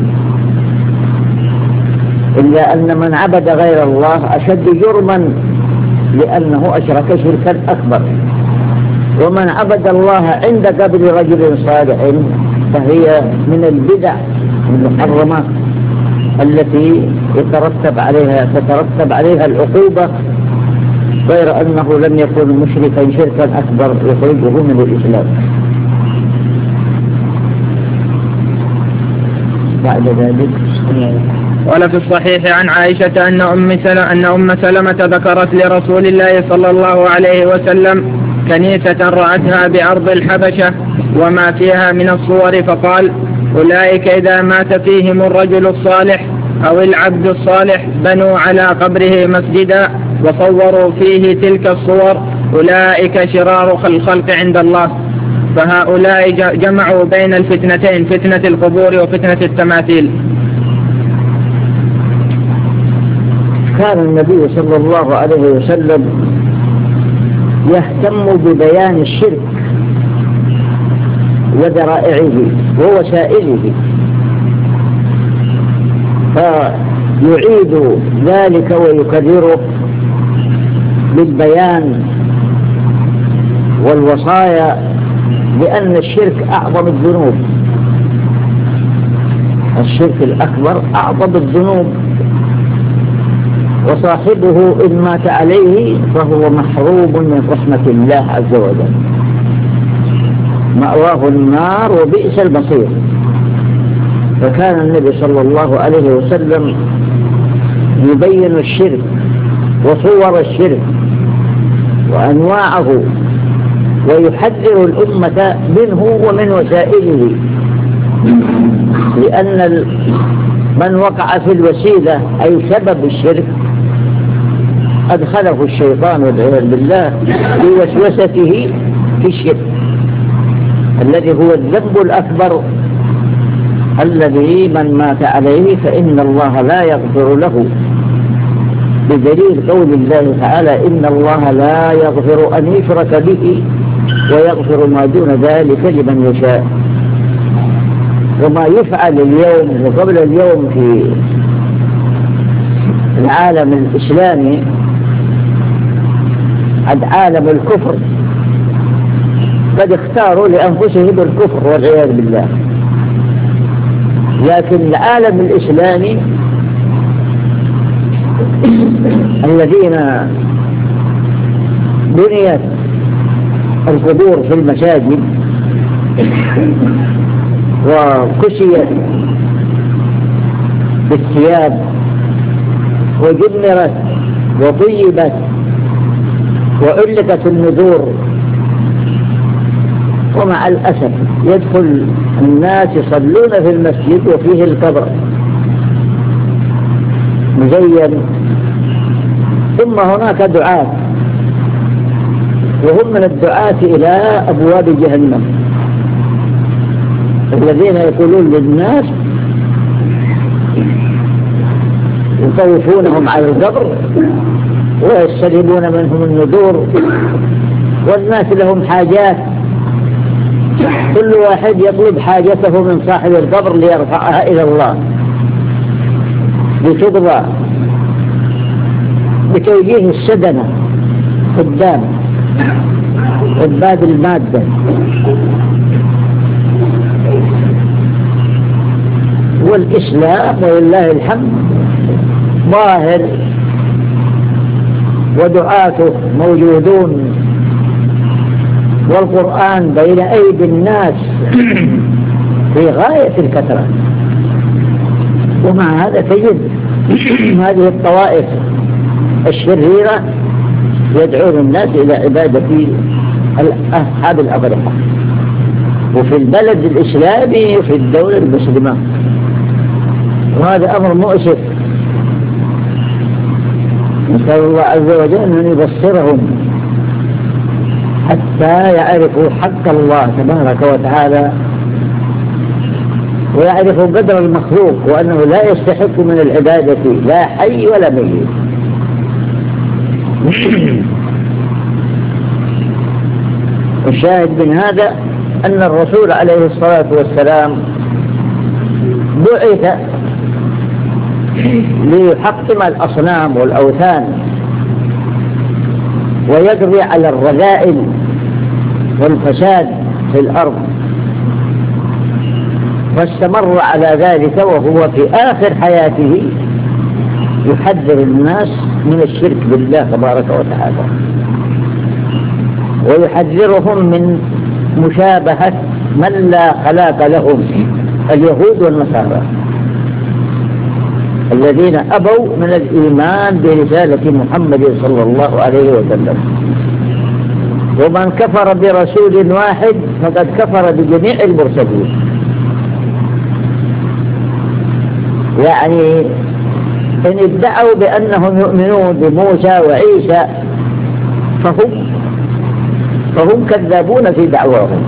إلا أن من عبد غير الله أشد جرما لأنه أشرك شركا أكبر، ومن عبد الله عند قبر رجل صالح فهي من البدع المحرمة التي يترتب عليها تترتب عليها العقوبة، غير أنه لم يكن مشركا شركا أكبر يخرجه من الإسلام. بعد ذلك قال في الصحيح عن عائشة أن أم سلمة, أن أم سلمة ذكرت لرسول الله صلى الله عليه وسلم كنيسة رأتها بأرض الحبشة وما فيها من الصور فقال أولئك إذا مات فيهم الرجل الصالح أو العبد الصالح بنوا على قبره مسجدا وصوروا فيه تلك الصور أولئك شرار الخلق عند الله. فهؤلاء جمعوا بين الفتنتين فتنة القبور وفتنة التماثيل. كان النبي صلى الله عليه وسلم يهتم ببيان الشرك وذرائعه ووسائله، فيعيد ذلك ويكرره بالبيان والوصايا لأن الشرك أعظم الذنوب، الشرك الأكبر أعظم الذنوب، وصاحبه إن مات عليه فهو محروم من رحمة الله عز وجل، مأواه النار وبئس المصير. فكان النبي صلى الله عليه وسلم يبين الشرك وصور الشرك وأنواعه ويحذر الأمة منه ومن وسائله، لأن من وقع في الوسيلة أي سبب الشرك أدخله الشيطان والعياذ بالله بوسوسته في الشرك الذي هو الذنب الأكبر الذي من مات عليه فإن الله لا يغفر له، بدليل قول الله تعالى إن الله لا يغفر أن يشرك به ويغفر ما دون ذلك لمن يشاء. وما يفعل اليوم وقبل اليوم في العالم الإسلامي عند عالم الكفر قد اختاروا لأنفسهم الكفر والعياذ بالله، لكن العالم الإسلامي الذين بنيت القبور في المساجد وكسيت بالثياب وجمرت وطيبت وعلقت النذور، ومع الأسف يدخل الناس يصلون في المسجد وفيه القبر مزين. ثم هناك دعاة وهم من الدعاة إلى أبواب جهنم الذين يقولون للناس يطوفونهم على القبر ويستلمون منهم النذور، والناس لهم حاجات، كل واحد يطلب حاجته من صاحب القبر ليرفعها إلى الله لتقضى، بتوجيه السدنة قدام عباد المادة، والإسلام ولله الحمد ظاهر ودعاته موجودون، والقرآن بين أيدي الناس في غاية الكثرة. ومع هذا تجد هذه الطوائف الشريرة يدعون الناس إلى عبادة أصحاب الأضرحة، وفي البلد الإسلامي وفي الدولة المسلمة، وهذا أمر مؤسف. نسأل الله عز وجل أن يبصرهم حتى يعرفوا حق الله تبارك وتعالى، ويعرفوا قدر المخلوق، وأنه لا يستحق من العبادة لا حي ولا ميت. الشاهد من هذا أن الرسول عليه الصلاة والسلام بعث ليحطم الأصنام والأوثان ويجري على الرذائل والفساد في الأرض، واستمر على ذلك وهو في آخر حياته يحذر الناس من الشرك بالله تبارك وتعالى، ويحذرهم من مشابهة من لا خلاق لهم، اليهود والنصارى الذين أبوا من الإيمان برسالة محمد صلى الله عليه وسلم. ومن كفر برسول واحد فقد كفر بجميع المرسلين. يعني إن ادعوا بأنهم يؤمنون بموسى وعيسى فهم فهم كذابون في دعواهم،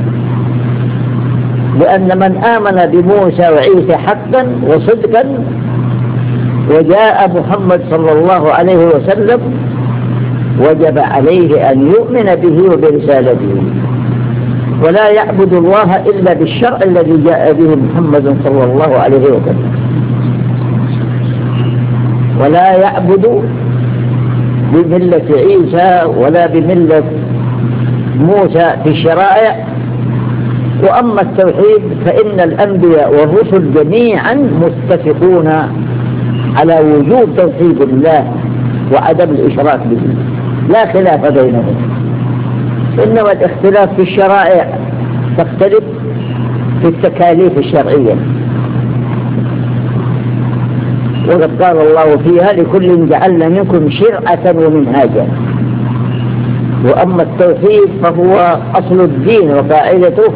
لأن من آمن بموسى وعيسى حقا وصدقا وجاء محمد صلى الله عليه وسلم وجب عليه أن يؤمن به وبرسالته، ولا يعبد الله إلا بالشرع الذي جاء به محمد صلى الله عليه وسلم، ولا يعبد بملة عيسى ولا بملة موسى في الشرائع. وأما التوحيد فإن الأنبياء والرسل جميعا متفقون على وجوب توحيد الله وعدم الإشراك به، لا خلاف بينهم، إنما الاختلاف في الشرائع تختلف في التكاليف الشرعية. وقد قال الله فيها لكل جعلنا منكم شرعة ومنهاجا. وأما التوحيد فهو أصل الدين وقاعدته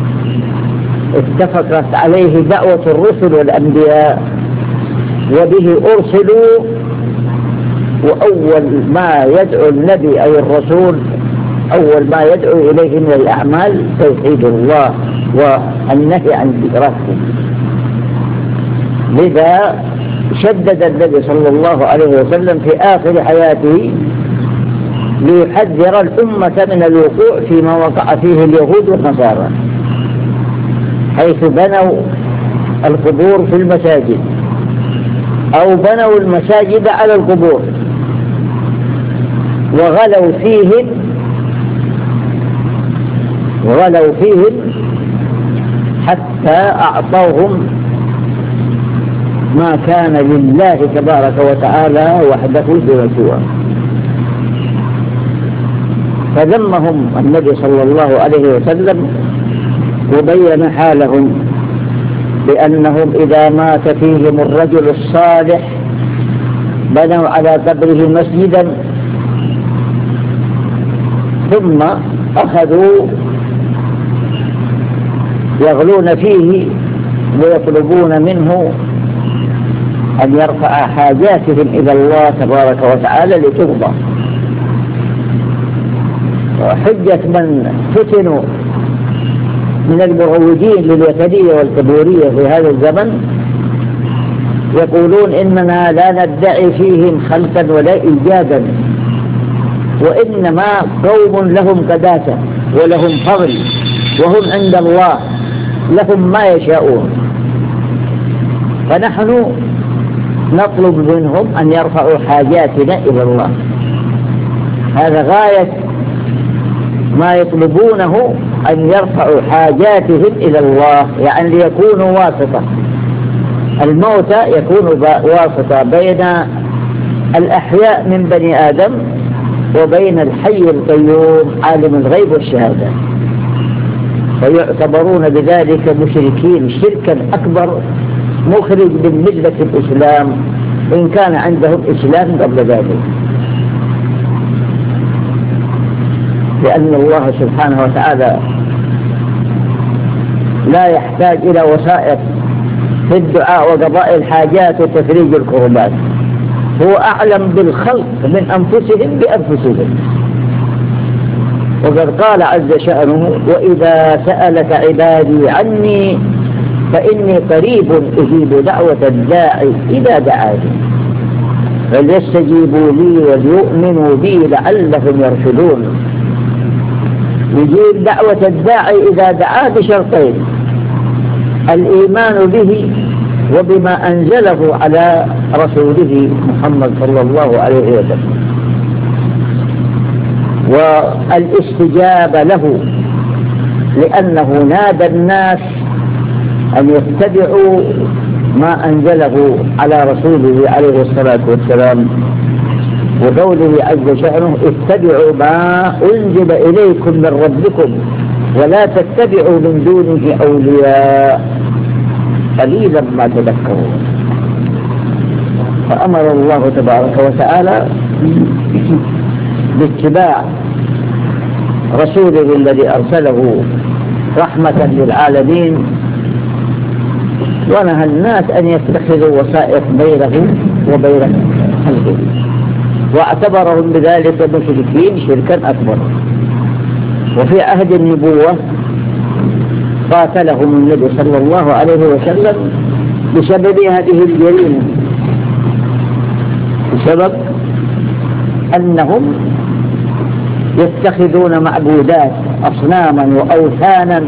اتفقت عليه دعوة الرسل والأنبياء وبه أرسلوا، وأول ما يدعو النبي أو الرسول أول ما يدعو إليه من الأعمال توحيد الله والنهي عن الإشراك به. لذا شدد النبي صلى الله عليه وسلم في آخر حياته ليحذر الأمة من الوقوع فيما وقع فيه اليهود والنصارى، حيث بنوا القبور في المساجد أو بنوا المساجد على القبور وغلوا فيهم وغلوا فيهم حتى أعطوهم ما كان لله تبارك وتعالى وحده دون سواه. فذمهم النبي صلى الله عليه وسلم وبين حالهم بأنهم إذا مات فيهم الرجل الصالح بنوا على قبره مسجدا، ثم أخذوا يغلون فيه ويطلبون منه أن يرفع حاجاتهم إلى الله تبارك وتعالى لتقضى. وحجة من فتنوا من المروجين للوثنية والقبورية في هذا الزمن يقولون إننا لا ندعي فيهم خلقا ولا إيجادا، وإنما قوم لهم قداسة ولهم فضل وهم عند الله لهم ما يشاءون، فنحن نطلب منهم أن يرفعوا حاجاتنا إلى الله. هذا غاية ما يطلبونه، أن يرفعوا حاجاتهم إلى الله، يعني ليكونوا واسطة. الموتى يكون واسطة بين الأحياء من بني آدم وبين الحي القيوم عالم الغيب والشهادة، فيعتبرون بذلك مشركين شركا أكبر مخرج من ملة الإسلام، إن كان عندهم إسلام قبل ذلك. لأن الله سبحانه وتعالى لا يحتاج إلى وسائط في الدعاء وقضاء الحاجات وتفريج الكربات، هو أعلم بالخلق من أنفسهم بأنفسهم. وقد قال عز شأنه: وإذا سألك عبادي عني فإني قريب أجيب دعوة الداعي إذا دعاني فليستجيبوا لي وليؤمنوا بي لعلهم يرشدون. يجيب دعوة الداعي إذا دعاه بشرطين: الإيمان به وبما أنزله على رسوله محمد صلى الله عليه وسلم، والاستجابة له، لأنه نادى الناس أن يتبعوا ما أنزله على رسوله عليه الصلاة والسلام، وقوله عز شأنه: اتبعوا ما أنزل إليكم من ربكم ولا تتبعوا من دونه أولياء قليلا ما تذكرون. فأمر الله تبارك وتعالى باتباع رسوله الذي أرسله رحمة للعالمين، ونهى الناس أن يتخذوا وسائط بينه وبين خلقه، واعتبرهم بذلك مشركين شركا أكبر. وفي عهد النبوة قاتلهم النبي صلى الله عليه وسلم بسبب هذه الجريمة، بسبب أنهم يتخذون معبودات أصناما وأوثانا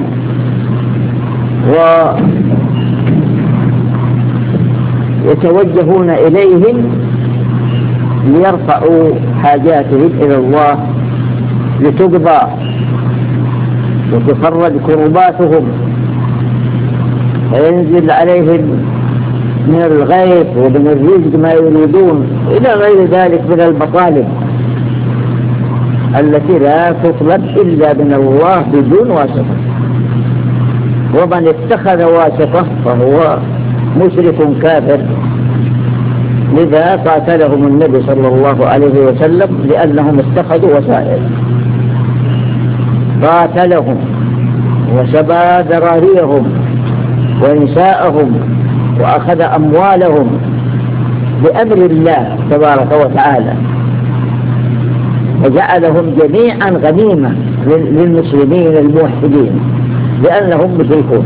ويتوجهون إليهم ليرفعوا حاجاتهم إلى الله لتقضى وتفرج كرباتهم وينزل عليهم من الغيث ومن الرزق ما يريدون إلى غير ذلك من المطالب التي لا تطلب إلا من الله بدون واسطة. ومن اتخذ واسطة فهو مشرك كافر. لذا قاتلهم النبي صلى الله عليه وسلم لأنهم اتخذوا وسائل، قاتلهم وسبى ذراريهم ونساءهم وأخذ أموالهم بأمر الله تبارك وتعالى، وجعلهم جميعا غنيمة للمسلمين الموحدين لأنهم مشركون.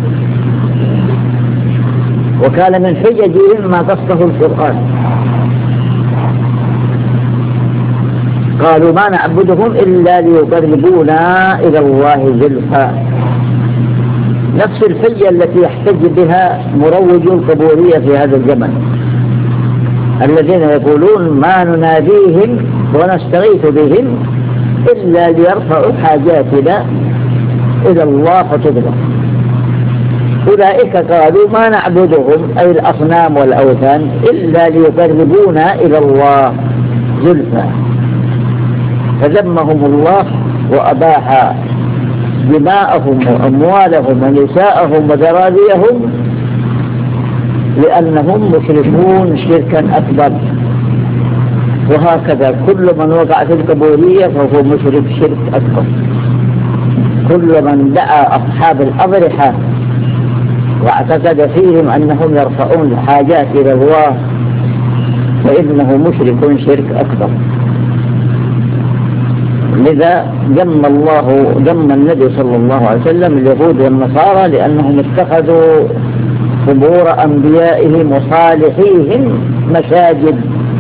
وكان من حججهم ما قصه القرآن، قالوا ما نعبدهم إلا ليقربونا إلى الله زلفى. نفس الحجة التي يحتج بها مروج القبورية في هذا الزمن، الذين يقولون ما نناديهم ونستغيث بهم إلا ليرفعوا حاجاتنا إلى الله فتقضى. أولئك قالوا ما نعبدهم أي الأصنام والأوثان إلا ليقربونا إلى الله زلفى، فذمهم الله وأباح دماءهم وأموالهم ونساءهم وذراريهم لأنهم مشركون شركا أكبر. وهكذا كل من وقع في القبورية فهو مشرك شرك أكبر. كل من دعا أصحاب الأضرحة واعتقد فيهم أنهم يرفعون الحاجات إلى الله فإنه مشرك شرك أكبر. لذا ذم الله ذم النبي صلى الله عليه وسلم اليهود والنصارى لأنهم اتخذوا قبور أنبيائهم وصالحيهم مساجد.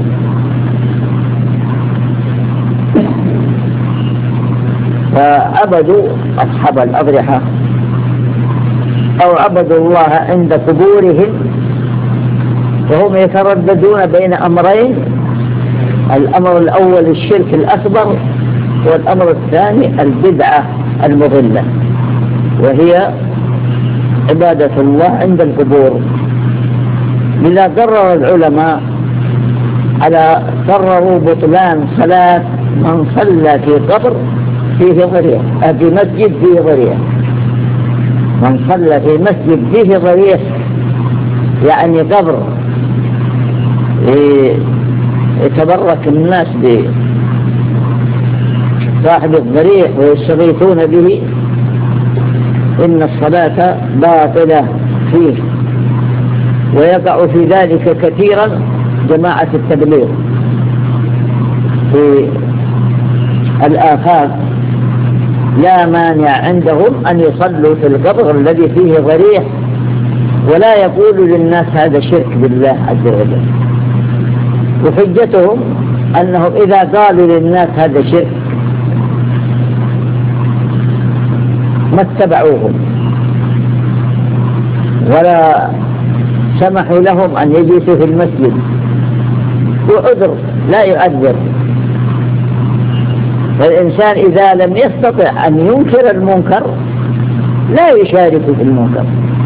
فعبدوا أصحاب الأضرحة أو عبدوا الله عند قبورهم وهم يترددون بين أمرين: الأمر الأول الشرك الأكبر، والأمر الثاني البدعة المضلة، وهي عبادة الله عند القبور. لذا قرر العلماء على قرروا بطلان صلاة من صلى في قبر فيه ضريح، في مسجد فيه ضريح. من صلى في مسجد فيه ضريح يعني قبر يتبرك الناس بصاحب الضريح ويستغيثون به، إن الصلاة باطلة فيه. ويقع في ذلك كثيرا جماعة التبليغ في الآفاق، لا مانع عندهم أن يصلوا في القبر الذي فيه ضريح، ولا يقول للناس هذا شرك بالله عز وجل. وحجتهم أنهم إذا قالوا للناس هذا شرك ما اتبعوهم ولا سمحوا لهم أن يجلسوا في المسجد، وعذر لا يعذر. فالإنسان إذا لم يستطع أن ينكر المنكر لا يشارك في المنكر.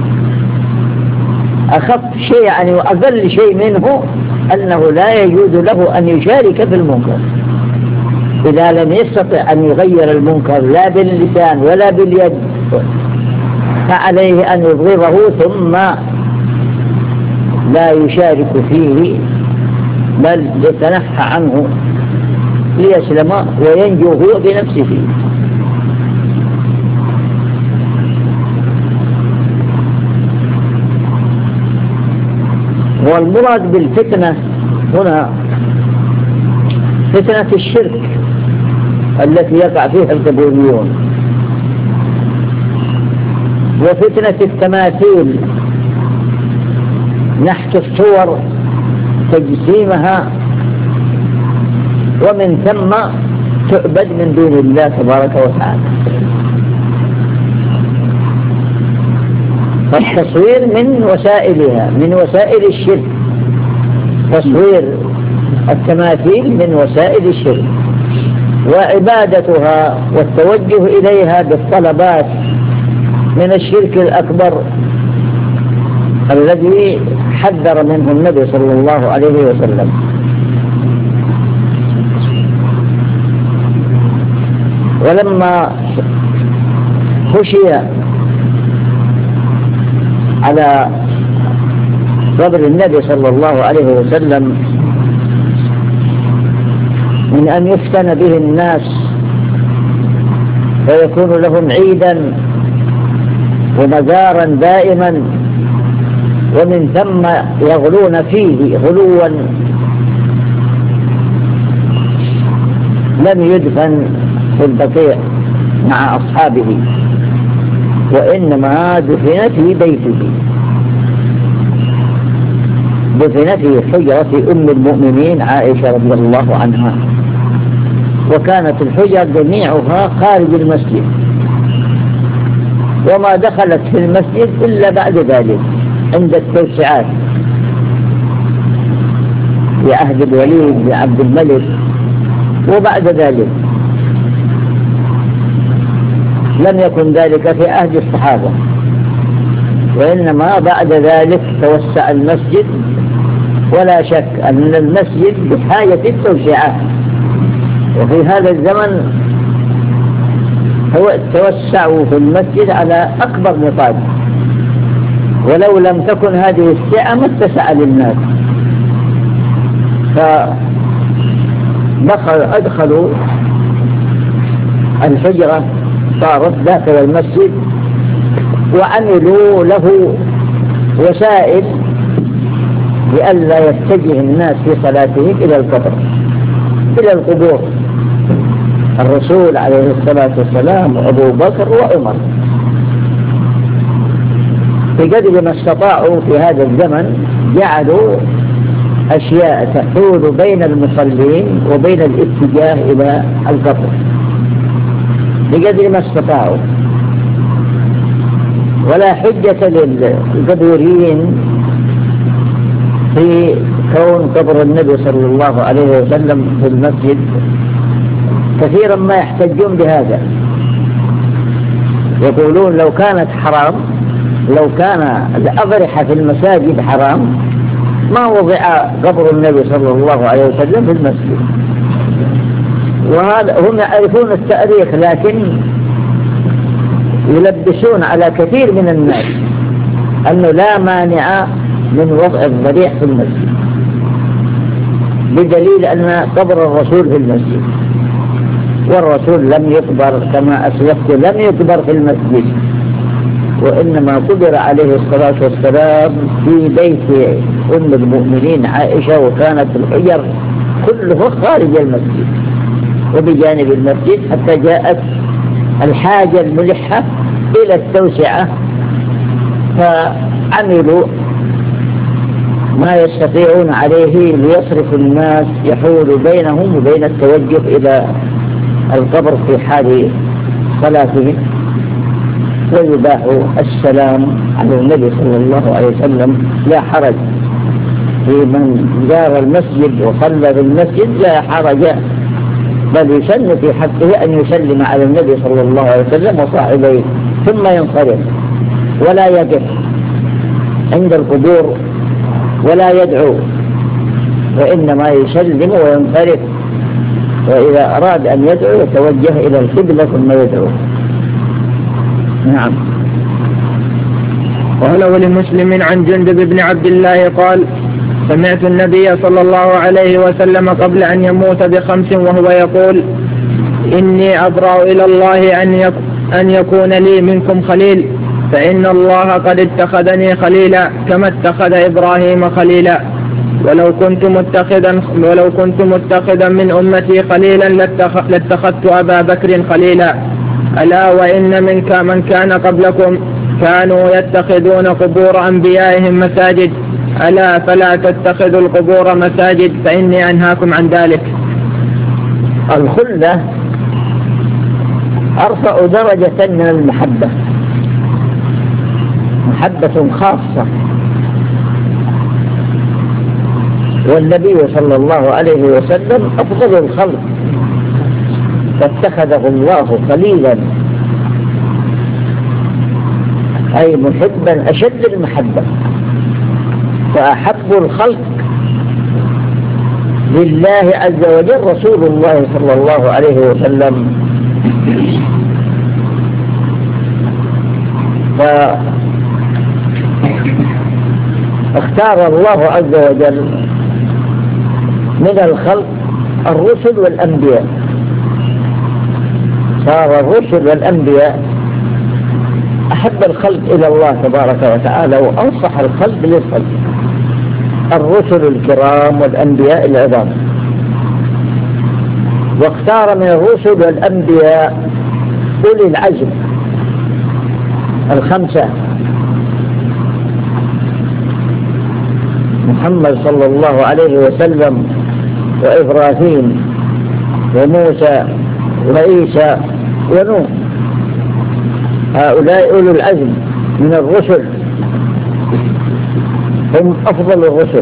أخف شيء يعني وأقل شيء منه أنه لا يجوز له أن يشارك في المنكر. إذا لم يستطع أن يغير المنكر لا باللسان ولا باليد فعليه أن يبغضه ثم لا يشارك فيه، بل يتنحى عنه ليسلم وينجو هو بنفسه. والمراد بالفتنة هنا فتنة الشرك التي يقع فيها القبوريون، وفتنة التماثيل نحت الصور تجسيمها ومن ثم تعبد من دون الله تبارك وتعالى. فالتصوير من وسائلها، من وسائل الشرك. تصوير التماثيل من وسائل الشرك، وعبادتها والتوجه إليها بالطلبات من الشرك الأكبر الذي حذر منه النبي صلى الله عليه وسلم. ولما خشي على قبر النبي صلى الله عليه وسلم من أن يفتن به الناس ويكون لهم عيدا ومزارا دائما، ومن ثم يغلون فيه غلوا، لم يدفن في البقيع مع أصحابه، وإنما دفن في بيته، دفن في حجرة أم المؤمنين عائشة رضي الله عنها. وكانت الحجر جميعها خارج المسجد، وما دخلت في المسجد إلا بعد ذلك عند التوسعات في عهد الوليد لعبد الملك، وبعد ذلك لم يكن ذلك في عهد الصحابة، وإنما بعد ذلك توسع المسجد. ولا شك أن المسجد بحاجة التوسعات، وفي هذا الزمن توسعوا في المسجد على أكبر نطاق، ولو لم تكن هذه السعة ما اتسع للناس. فأدخلوا الحجرة صارت داخل المسجد، وعملوا له وسائل لئلا يتجه الناس في صلاتهم إلى القبر إلى القبور. الرسول عليه الصلاة والسلام وأبو بكر وعمر بقدر ما استطاعوا في هذا الزمن جعلوا أشياء تحول بين المصلين وبين الاتجاه إلى القبر بقدر ما استطاعوا. ولا حجة للقبوريين في كون قبر النبي صلى الله عليه وسلم في المسجد كثيرا ما يحتجون بهذا، يقولون لو كانت حرام، لو كان الأضرحة في المساجد حرام ما وضع قبر النبي صلى الله عليه وسلم في المسجد. وهذا هم يعرفون التاريخ، لكن يلبسون على كثير من الناس أنه لا مانع من وضع الضريح في المسجد، بدليل أن قبر الرسول في المسجد، والرسول لم يقبر كما أسلفت لم يقبر في المسجد، وإنما قبر عليه الصلاة والسلام في بيت أم المؤمنين عائشة، وكانت الحجر كله خارج المسجد وبجانب المسجد، حتى جاءت الحاجة الملحة إلى التوسعة فعملوا ما يستطيعون عليه ليصرف الناس يحول بينهم وبين التوجه إلى القبر في حال صلاتهم، ويباح السلام على النبي صلى الله عليه وسلم، لا حرج في من زار المسجد وصلى بالمسجد، لا حرج، بل يسن في حقه أن يسلم على النبي صلى الله عليه وسلم وصاحبيه ثم ينصرف، ولا يقف عند القبور ولا يدعو، وإنما يسلم وينصرف، وإذا أراد أن يدعو يتوجه إلى القبلة ثم يدعو. نعم. وهو لمسلم عن جندب بن عبد الله قال: سمعت النبي صلى الله عليه وسلم قبل أن يموت بخمس وهو يقول: إني أبرأ إلى الله أن أن يكون لي منكم خليل، فإن الله قد اتخذني خليلا كما اتخذ إبراهيم خليلا، ولو كنت متخذا ولو كنت متخذا من أمتي خليلا لاتخذت أبا بكر خليلا. ألا وإن منك من كان قبلكم كانوا يتخذون قبور أنبيائهم مساجد، ألا فلا تتخذوا القبور مساجد فإني أنهاكم عن ذلك. الخلة أرفع درجة من المحبة، محبة خاصة، والنبي صلى الله عليه وسلم أفضل الخلق، فاتخذه الله خليلا، أي محبا أشد المحبة، فأحب الخلق لله عز وجل رسول الله صلى الله عليه وسلم. فاختار الله عز وجل من الخلق الرسل والأنبياء، صار الرسل والأنبياء أحب الخلق إلى الله تبارك وتعالى وأنصح الخلق للخلق، الرسل الكرام والأنبياء العظام. واختار من الرسل والأنبياء أولي العزم الخمسة، محمد صلى الله عليه وسلم وإبراهيم وموسى وعيسى ونوح، هؤلاء أولو العزم من الرسل، هم أفضل الرسل.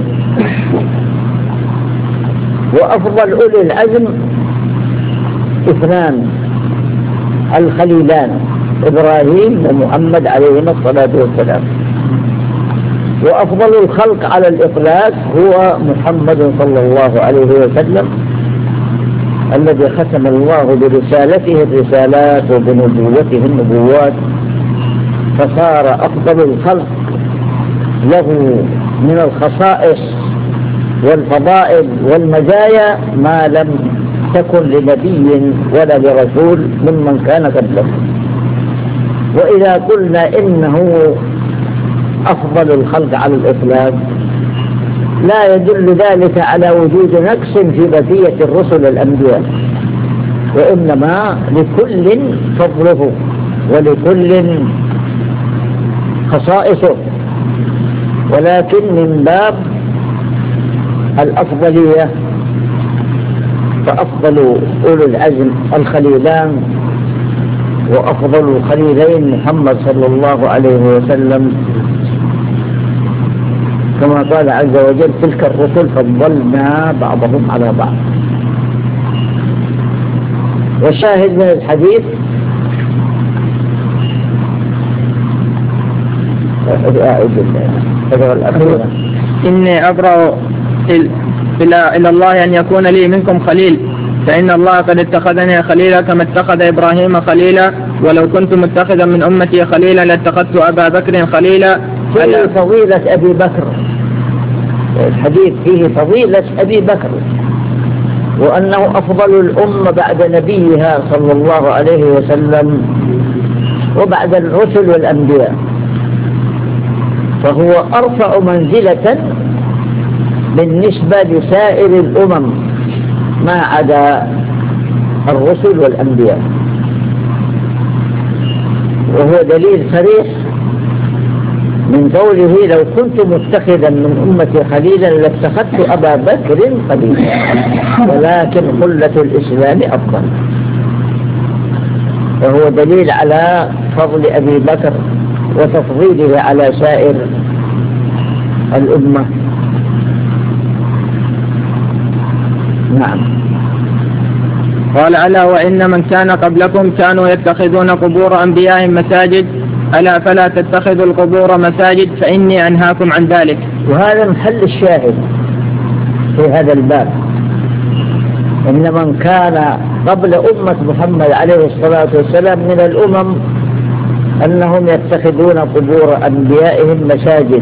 وأفضل أولي العزم اثنان، الخليلان إبراهيم ومحمد عليهما الصلاة والسلام. وأفضل الخلق على الإطلاق هو محمد صلى الله عليه وسلم، الذي ختم الله برسالته الرسالات وبنبوته النبوات، فصار أفضل الخلق له من الخصائص والفضائل والمزايا ما لم تكن لنبي ولا لرسول ممن كان قبله. وإذا قلنا إنه أفضل الخلق على الإطلاق لا يدل ذلك على وجود نقص في بقية الرسل الأنبياء، وإنما لكل فضله ولكل خصائصه، ولكن من باب الأفضلية فأفضل أولو العزم الخليلان، وأفضل الخليلين محمد صلى الله عليه وسلم كما قال عز وجل تلك الرسل فضلنا بعضهم على بعض. والشاهد من الحديث إني أبرأ إلى إلى الله أن يكون لي منكم خليل، فإن الله قد اتخذني خليلا كما اتخذ إبراهيم خليلا، ولو كنت متخذا من أمتي خليلا لاتخذت أبا بكر خليلا. فيه فضيلة أبي بكر، الحديث فيه فضيلة أبي بكر، وأنه أفضل الأمة بعد نبيها صلى الله عليه وسلم وبعد الرسل والأنبياء، فهو أرفع منزلة بالنسبة لسائر الأمم ما عدا الرسل والأنبياء. وهو دليل صريح من قوله لو كنت متخذا من أمتي خليلا لاتخذت أبا بكر خليلا، ولكن خلة الإسلام أفضل. وهو دليل على فضل أبي بكر وتفضيله على سائر الأمة. نعم. قال ألا وإن من كان قبلكم كانوا يتخذون قبور أنبيائهم مساجد، ألا فلا تتخذوا القبور مساجد فإني أنهاكم عن ذلك. وهذا محل الشاهد في هذا الباب، إن من كان قبل أمة محمد عليه الصلاة والسلام من الأمم أنهم يتخذون قبور أنبيائهم مساجد،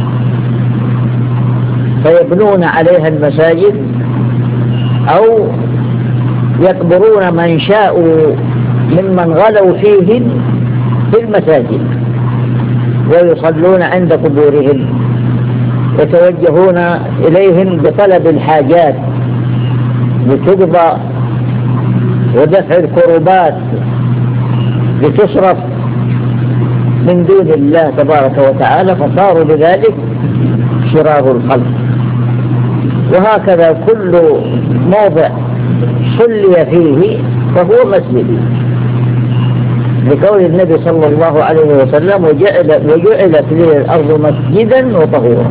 فيبنون عليها المساجد أو يقبرون من شاءوا ممن غلوا فيهم في المساجد ويصلون عند قبورهم، يتوجهون إليهم بطلب الحاجات لتقضى ودفع الكربات لتصرف من دون الله تبارك وتعالى، فصاروا بذلك شرار الخلق. وهكذا كل موضع صلي فيه فهو مسجد، لقول النبي صلى الله عليه وسلم وجعل وجعلت لي الأرض مسجدا وطهورا،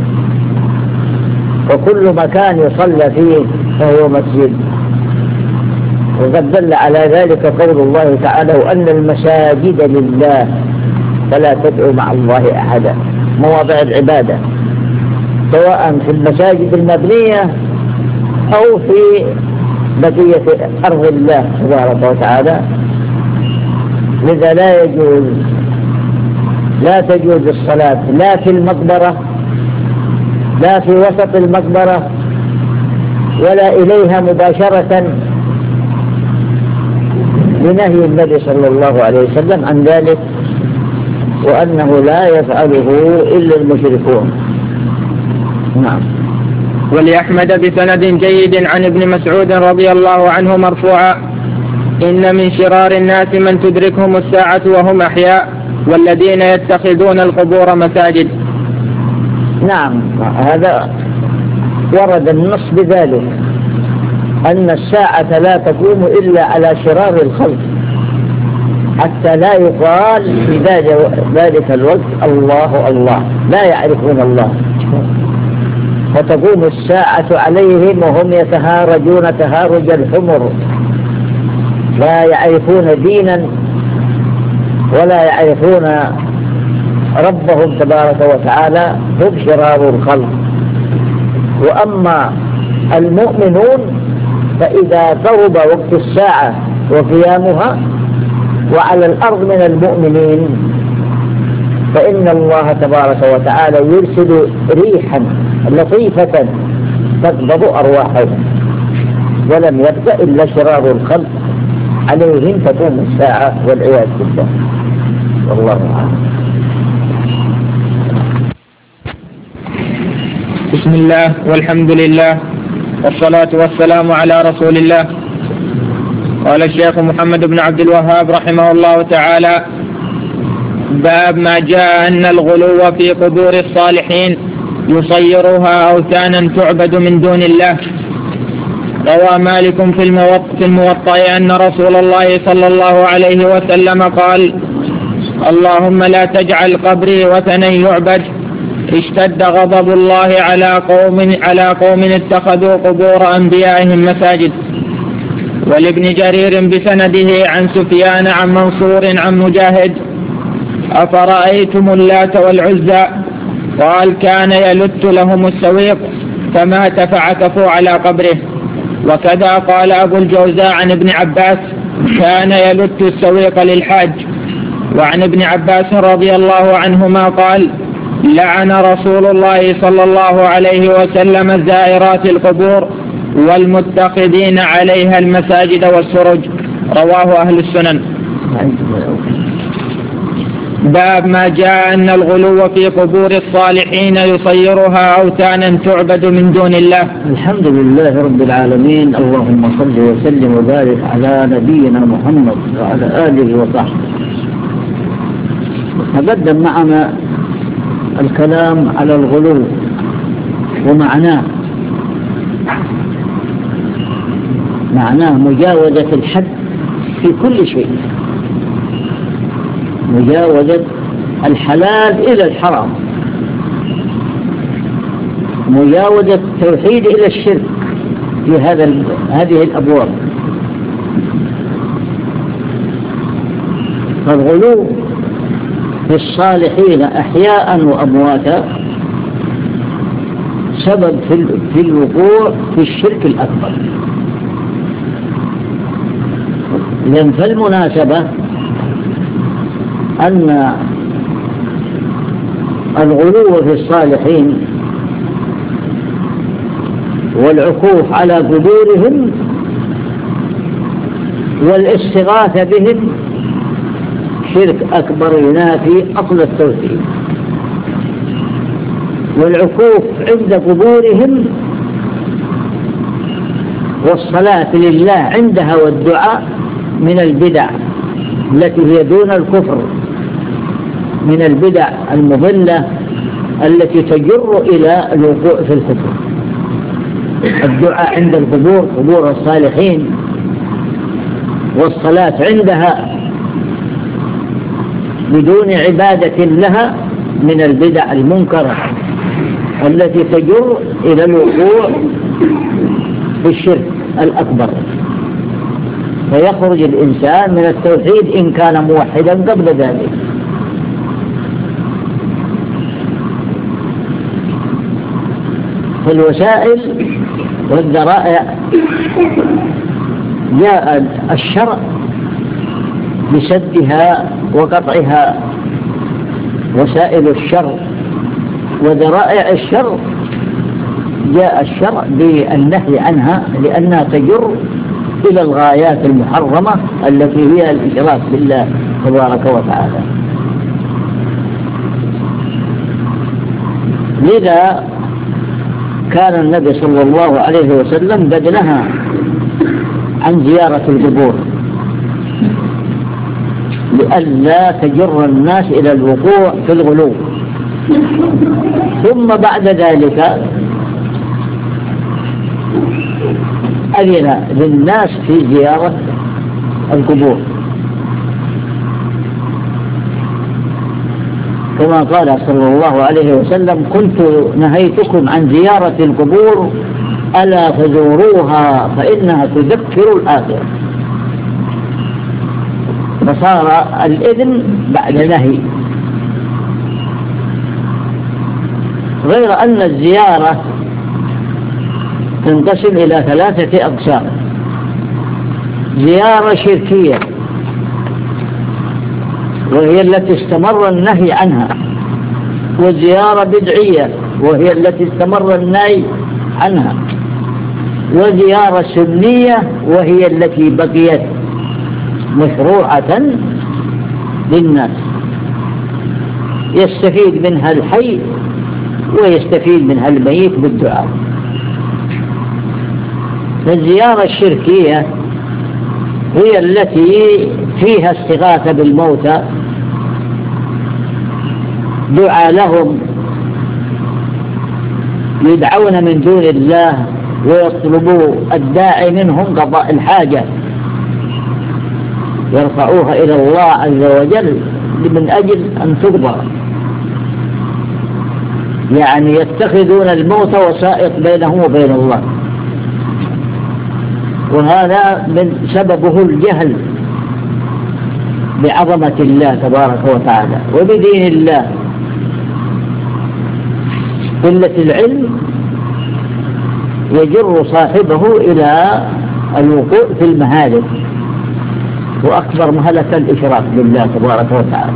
وكل مكان يصلى فيه فهو مسجد. وقد دل على ذلك قول الله تعالى وأن المساجد لله فلا تدعوا مع الله أحدا، مواضع العبادة سواء في المساجد المبنية أو في بقية أرض الله تبارك وتعالى. لذا لا يجوز لا تجوز الصلاة لا في المقبرة لا في وسط المقبرة ولا إليها مباشرة، لنهي النبي صلى الله عليه وسلم عن ذلك، وأنه لا يفعله إلا المشركون. نعم. ولأحمد بسند جيد عن ابن مسعود رضي الله عنه مرفوعا: إن من شرار الناس من تدركهم الساعة وهم أحياء والذين يتخذون القبور مساجد. نعم، هذا ورد النص بذلك، أن الساعة لا تقوم إلا على شرار الخلق، حتى لا يقال في ذلك الوقت الله الله، لا يعرفون الله، فتقوم الساعة عليهم وهم يتهارجون تهارج الحمر، لا يعرفون دينا ولا يعرفون ربهم تبارك وتعالى، هم شرار الخلق. وأما المؤمنون فإذا قرب وقت الساعة وقيامها وعلى الأرض من المؤمنين فإن الله تبارك وتعالى يرسل ريحا لطيفة تقبض أرواحهم، ولم يبقى إلا شرار الخلق عليهم تقوم الساعة والعياذ بالله، والله أعلم. بسم الله والحمد لله والصلاة والسلام على رسول الله. قال الشيخ محمد بن عبد الوهاب رحمه الله تعالى: باب ما جاء أن الغلو في قبور الصالحين يصيرها أوثانا تعبد من دون الله. روى مالك في الموطأ أن رسول الله صلى الله عليه وسلم قال: اللهم لا تجعل قبري وثنا يعبد، اشتد غضب الله على قوم على قوم اتخذوا قبور أنبيائهم مساجد. ولابن جرير بسنده عن سفيان عن منصور عن مجاهد: أفرأيتم اللات والعزى؟ قال: كان يلت لهم السويق فمات فعكفوا على قبره. وكذا قال أبو الجوزاء عن ابن عباس: كان يلت السويق للحاج. وعن ابن عباس رضي الله عنهما قال: لعن رسول الله صلى الله عليه وسلم زائرات القبور والمتخذين عليها المساجد والسرج. رواه أهل السنن. باب ما جاء أن الغلو في قبور الصالحين يصيرها أوثانا تعبد من دون الله. الحمد لله رب العالمين، اللهم صل وسلم وبارك على نبينا محمد وعلى آله وصحبه. تقدم معنا الكلام على الغلو ومعناه معناه مجاوزة الحد في كل شيء، مجاوزة الحلال إلى الحرام، مجاوزة التوحيد إلى الشرك في هذا هذه الأبواب. فالغلو في الصالحين أحياء وأمواتا سبب في الوقوع في الشرك الأكبر. لأن فالمناسبة أن الغلو في الصالحين والعكوف على قبورهم والاستغاثة بهم شرك أكبر ينافي أصل التوحيد. والعكوف عند قبورهم والصلاة لله عندها والدعاء من البدع التي هي دون الكفر، من البدع المضلة التي تجر إلى الوقوع في الكفر. الدعاء عند القبور، قبور الصالحين، والصلاة عندها بدون عبادة لها من البدع المنكرة التي تجر إلى الوقوع في الشرك الأكبر، فيخرج الإنسان من التوحيد إن كان موحدا قبل ذلك. فالوسائل والذرائع جاء الشرع بسدها وقطعها، وسائل الشر وذرائع الشر جاء الشرع بالنهي عنها لأنها تجر إلى الغايات المحرمة التي هي الإشراك بالله تبارك وتعالى. لذا كان النبي صلى الله عليه وسلم قد نهى عن زيارة القبور لئلا تجر الناس إلى الوقوع في الغلو. ثم بعد ذلك أذن للناس في زيارة القبور، كما قال صلى الله عليه وسلم: كنت نهيتكم عن زيارة القبور ألا فزوروها فإنها تذكر الآخرة. فصار الإذن بعد نهي. غير أن الزيارة تنقسم إلى ثلاثة أقسام: زيارة شركية وهي التي استمر النهي عنها، وزيارة بدعية وهي التي استمر النهي عنها، وزيارة سنية وهي التي بقيت مشروعة للناس يستفيد منها الحي ويستفيد منها الميت بالدعاء. فالزيارة الشركية هي التي فيها استغاثة بالموتى، دعاء لهم، يدعون من دون الله ويطلبوا الداعي منهم قضاء الحاجة، يرفعوها إلى الله عز وجل من أجل أن تقضى. يعني يتخذون الموت وسائط بينهم وبين الله، وهذا من سببه الجهل بعظمة الله تبارك وتعالى وبدين الله. قلة العلم يجر صاحبه إلى الوقوع في المهالك، وأكبر مهلك الإشراك بالله تبارك وتعالى.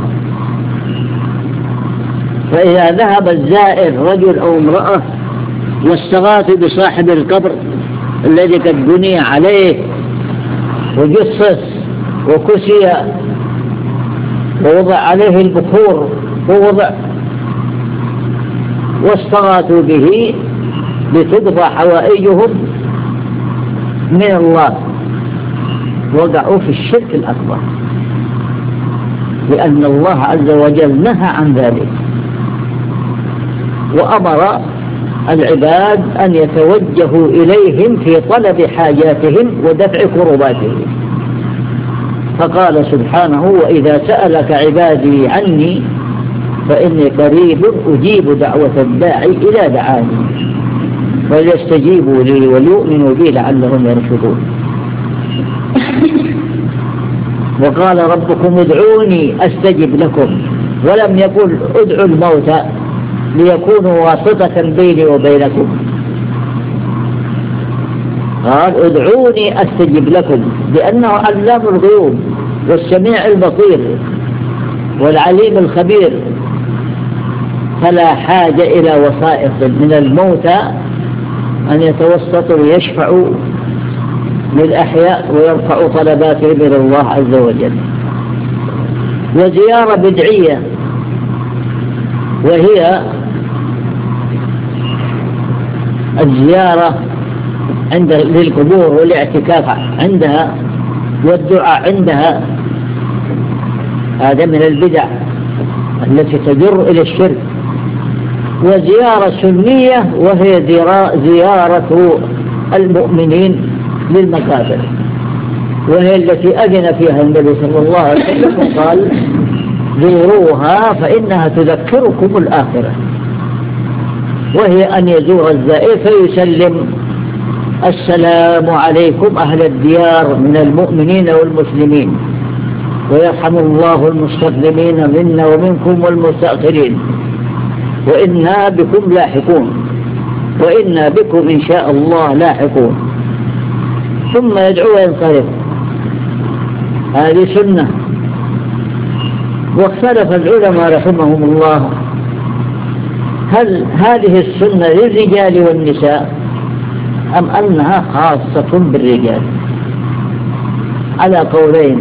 فإذا ذهب الزائر رجل أو امرأة واستغاث بصاحب القبر الذي قد بني عليه وجصص وكسي ووضع عليه البخور ووضع واستغاثوا به لتقضى حوائجهم من الله، وقعوا في الشرك الأكبر، لأن الله عز وجل نهى عن ذلك وأمر العباد أن يتوجهوا إليهم في طلب حاجاتهم ودفع كرباتهم. فقال سبحانه: وإذا سألك عبادي عني فإني قريب أجيب دعوة الداعي إلى دعاني فليستجيبوا لي وليؤمنوا بي لعلهم يرشدون. وقال ربكم ادعوني أستجب لكم، ولم يقل ادعوا الموتى ليكونوا واسطة بيني وبينكم، قال ادعوني أستجب لكم، لأنه علام الغيوب والسميع البصير والعليم الخبير، فلا حاجة إلى وسائط من الموتى أن يتوسطوا ويشفعوا للأحياء ويرفعوا طلباتهم إلى الله عز وجل. وزيارة بدعية، وهي الزيارة عند للقبور والاعتكاف عندها والدعاء عندها، هذا من البدع التي تجر إلى الشرك. وزيارة سنية، وهي زيارة المؤمنين للمقابر، وهي التي أذن فيها النبي صلى الله عليه وسلم قال: زوروها فإنها تذكركم الآخرة. وهي أن يزور الزائر فيسلم: السلام عليكم أهل الديار من المؤمنين والمسلمين، ويرحم الله المستقدمين منا ومنكم والمستأخرين، وإنا بكم لاحقون، وإنا بكم إن شاء الله لاحقون. ثم يدعو وينصرف. هذه سنة. واختلف العلماء رحمهم الله هل هذه السنة للرجال والنساء أم أنها خاصة بالرجال، على قولين.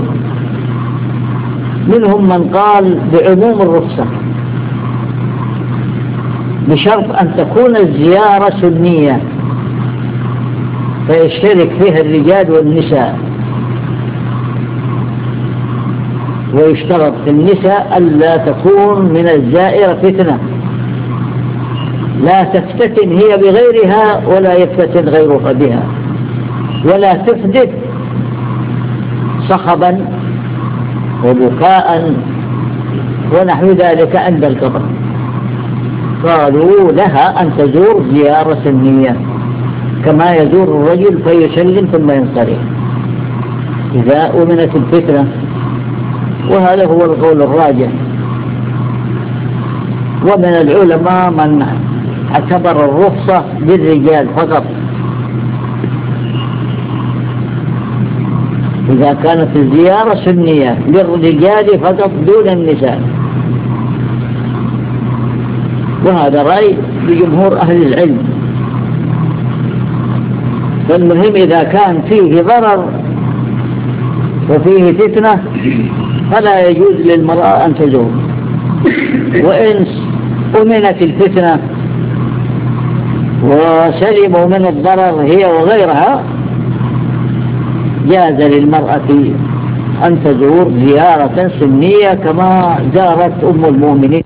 منهم من قال بعموم الرخصة بشرط أن تكون الزيارة سنية فيشترك فيها الرجال والنساء، ويشترط في النساء ألا تكون من الزائرة فتنة، لا تفتتن هي بغيرها ولا يفتتن غيرها بها، ولا تحدث صخبا وبكاء ونحو ذلك عند القبر. قالوا لها أن تزور زيارة سنية كما يزور الرجل فيسلم ثم ينصرف إذا أمنت الفتنة، وهذا هو القول الراجح. ومن العلماء من اعتبر الرخصة للرجال فقط، إذا كانت الزيارة سنية للرجال فقط دون النساء، وهذا رأي لجمهور أهل العلم. فالمهم إذا كان فيه ضرر وفيه فتنة فلا يجوز للمرأة أن تزور، وإن أمنت الفتنة وسلموا من الضرر هي وغيرها جاز للمرأة أن تزور زيارة سنية كما زارت أم المؤمنين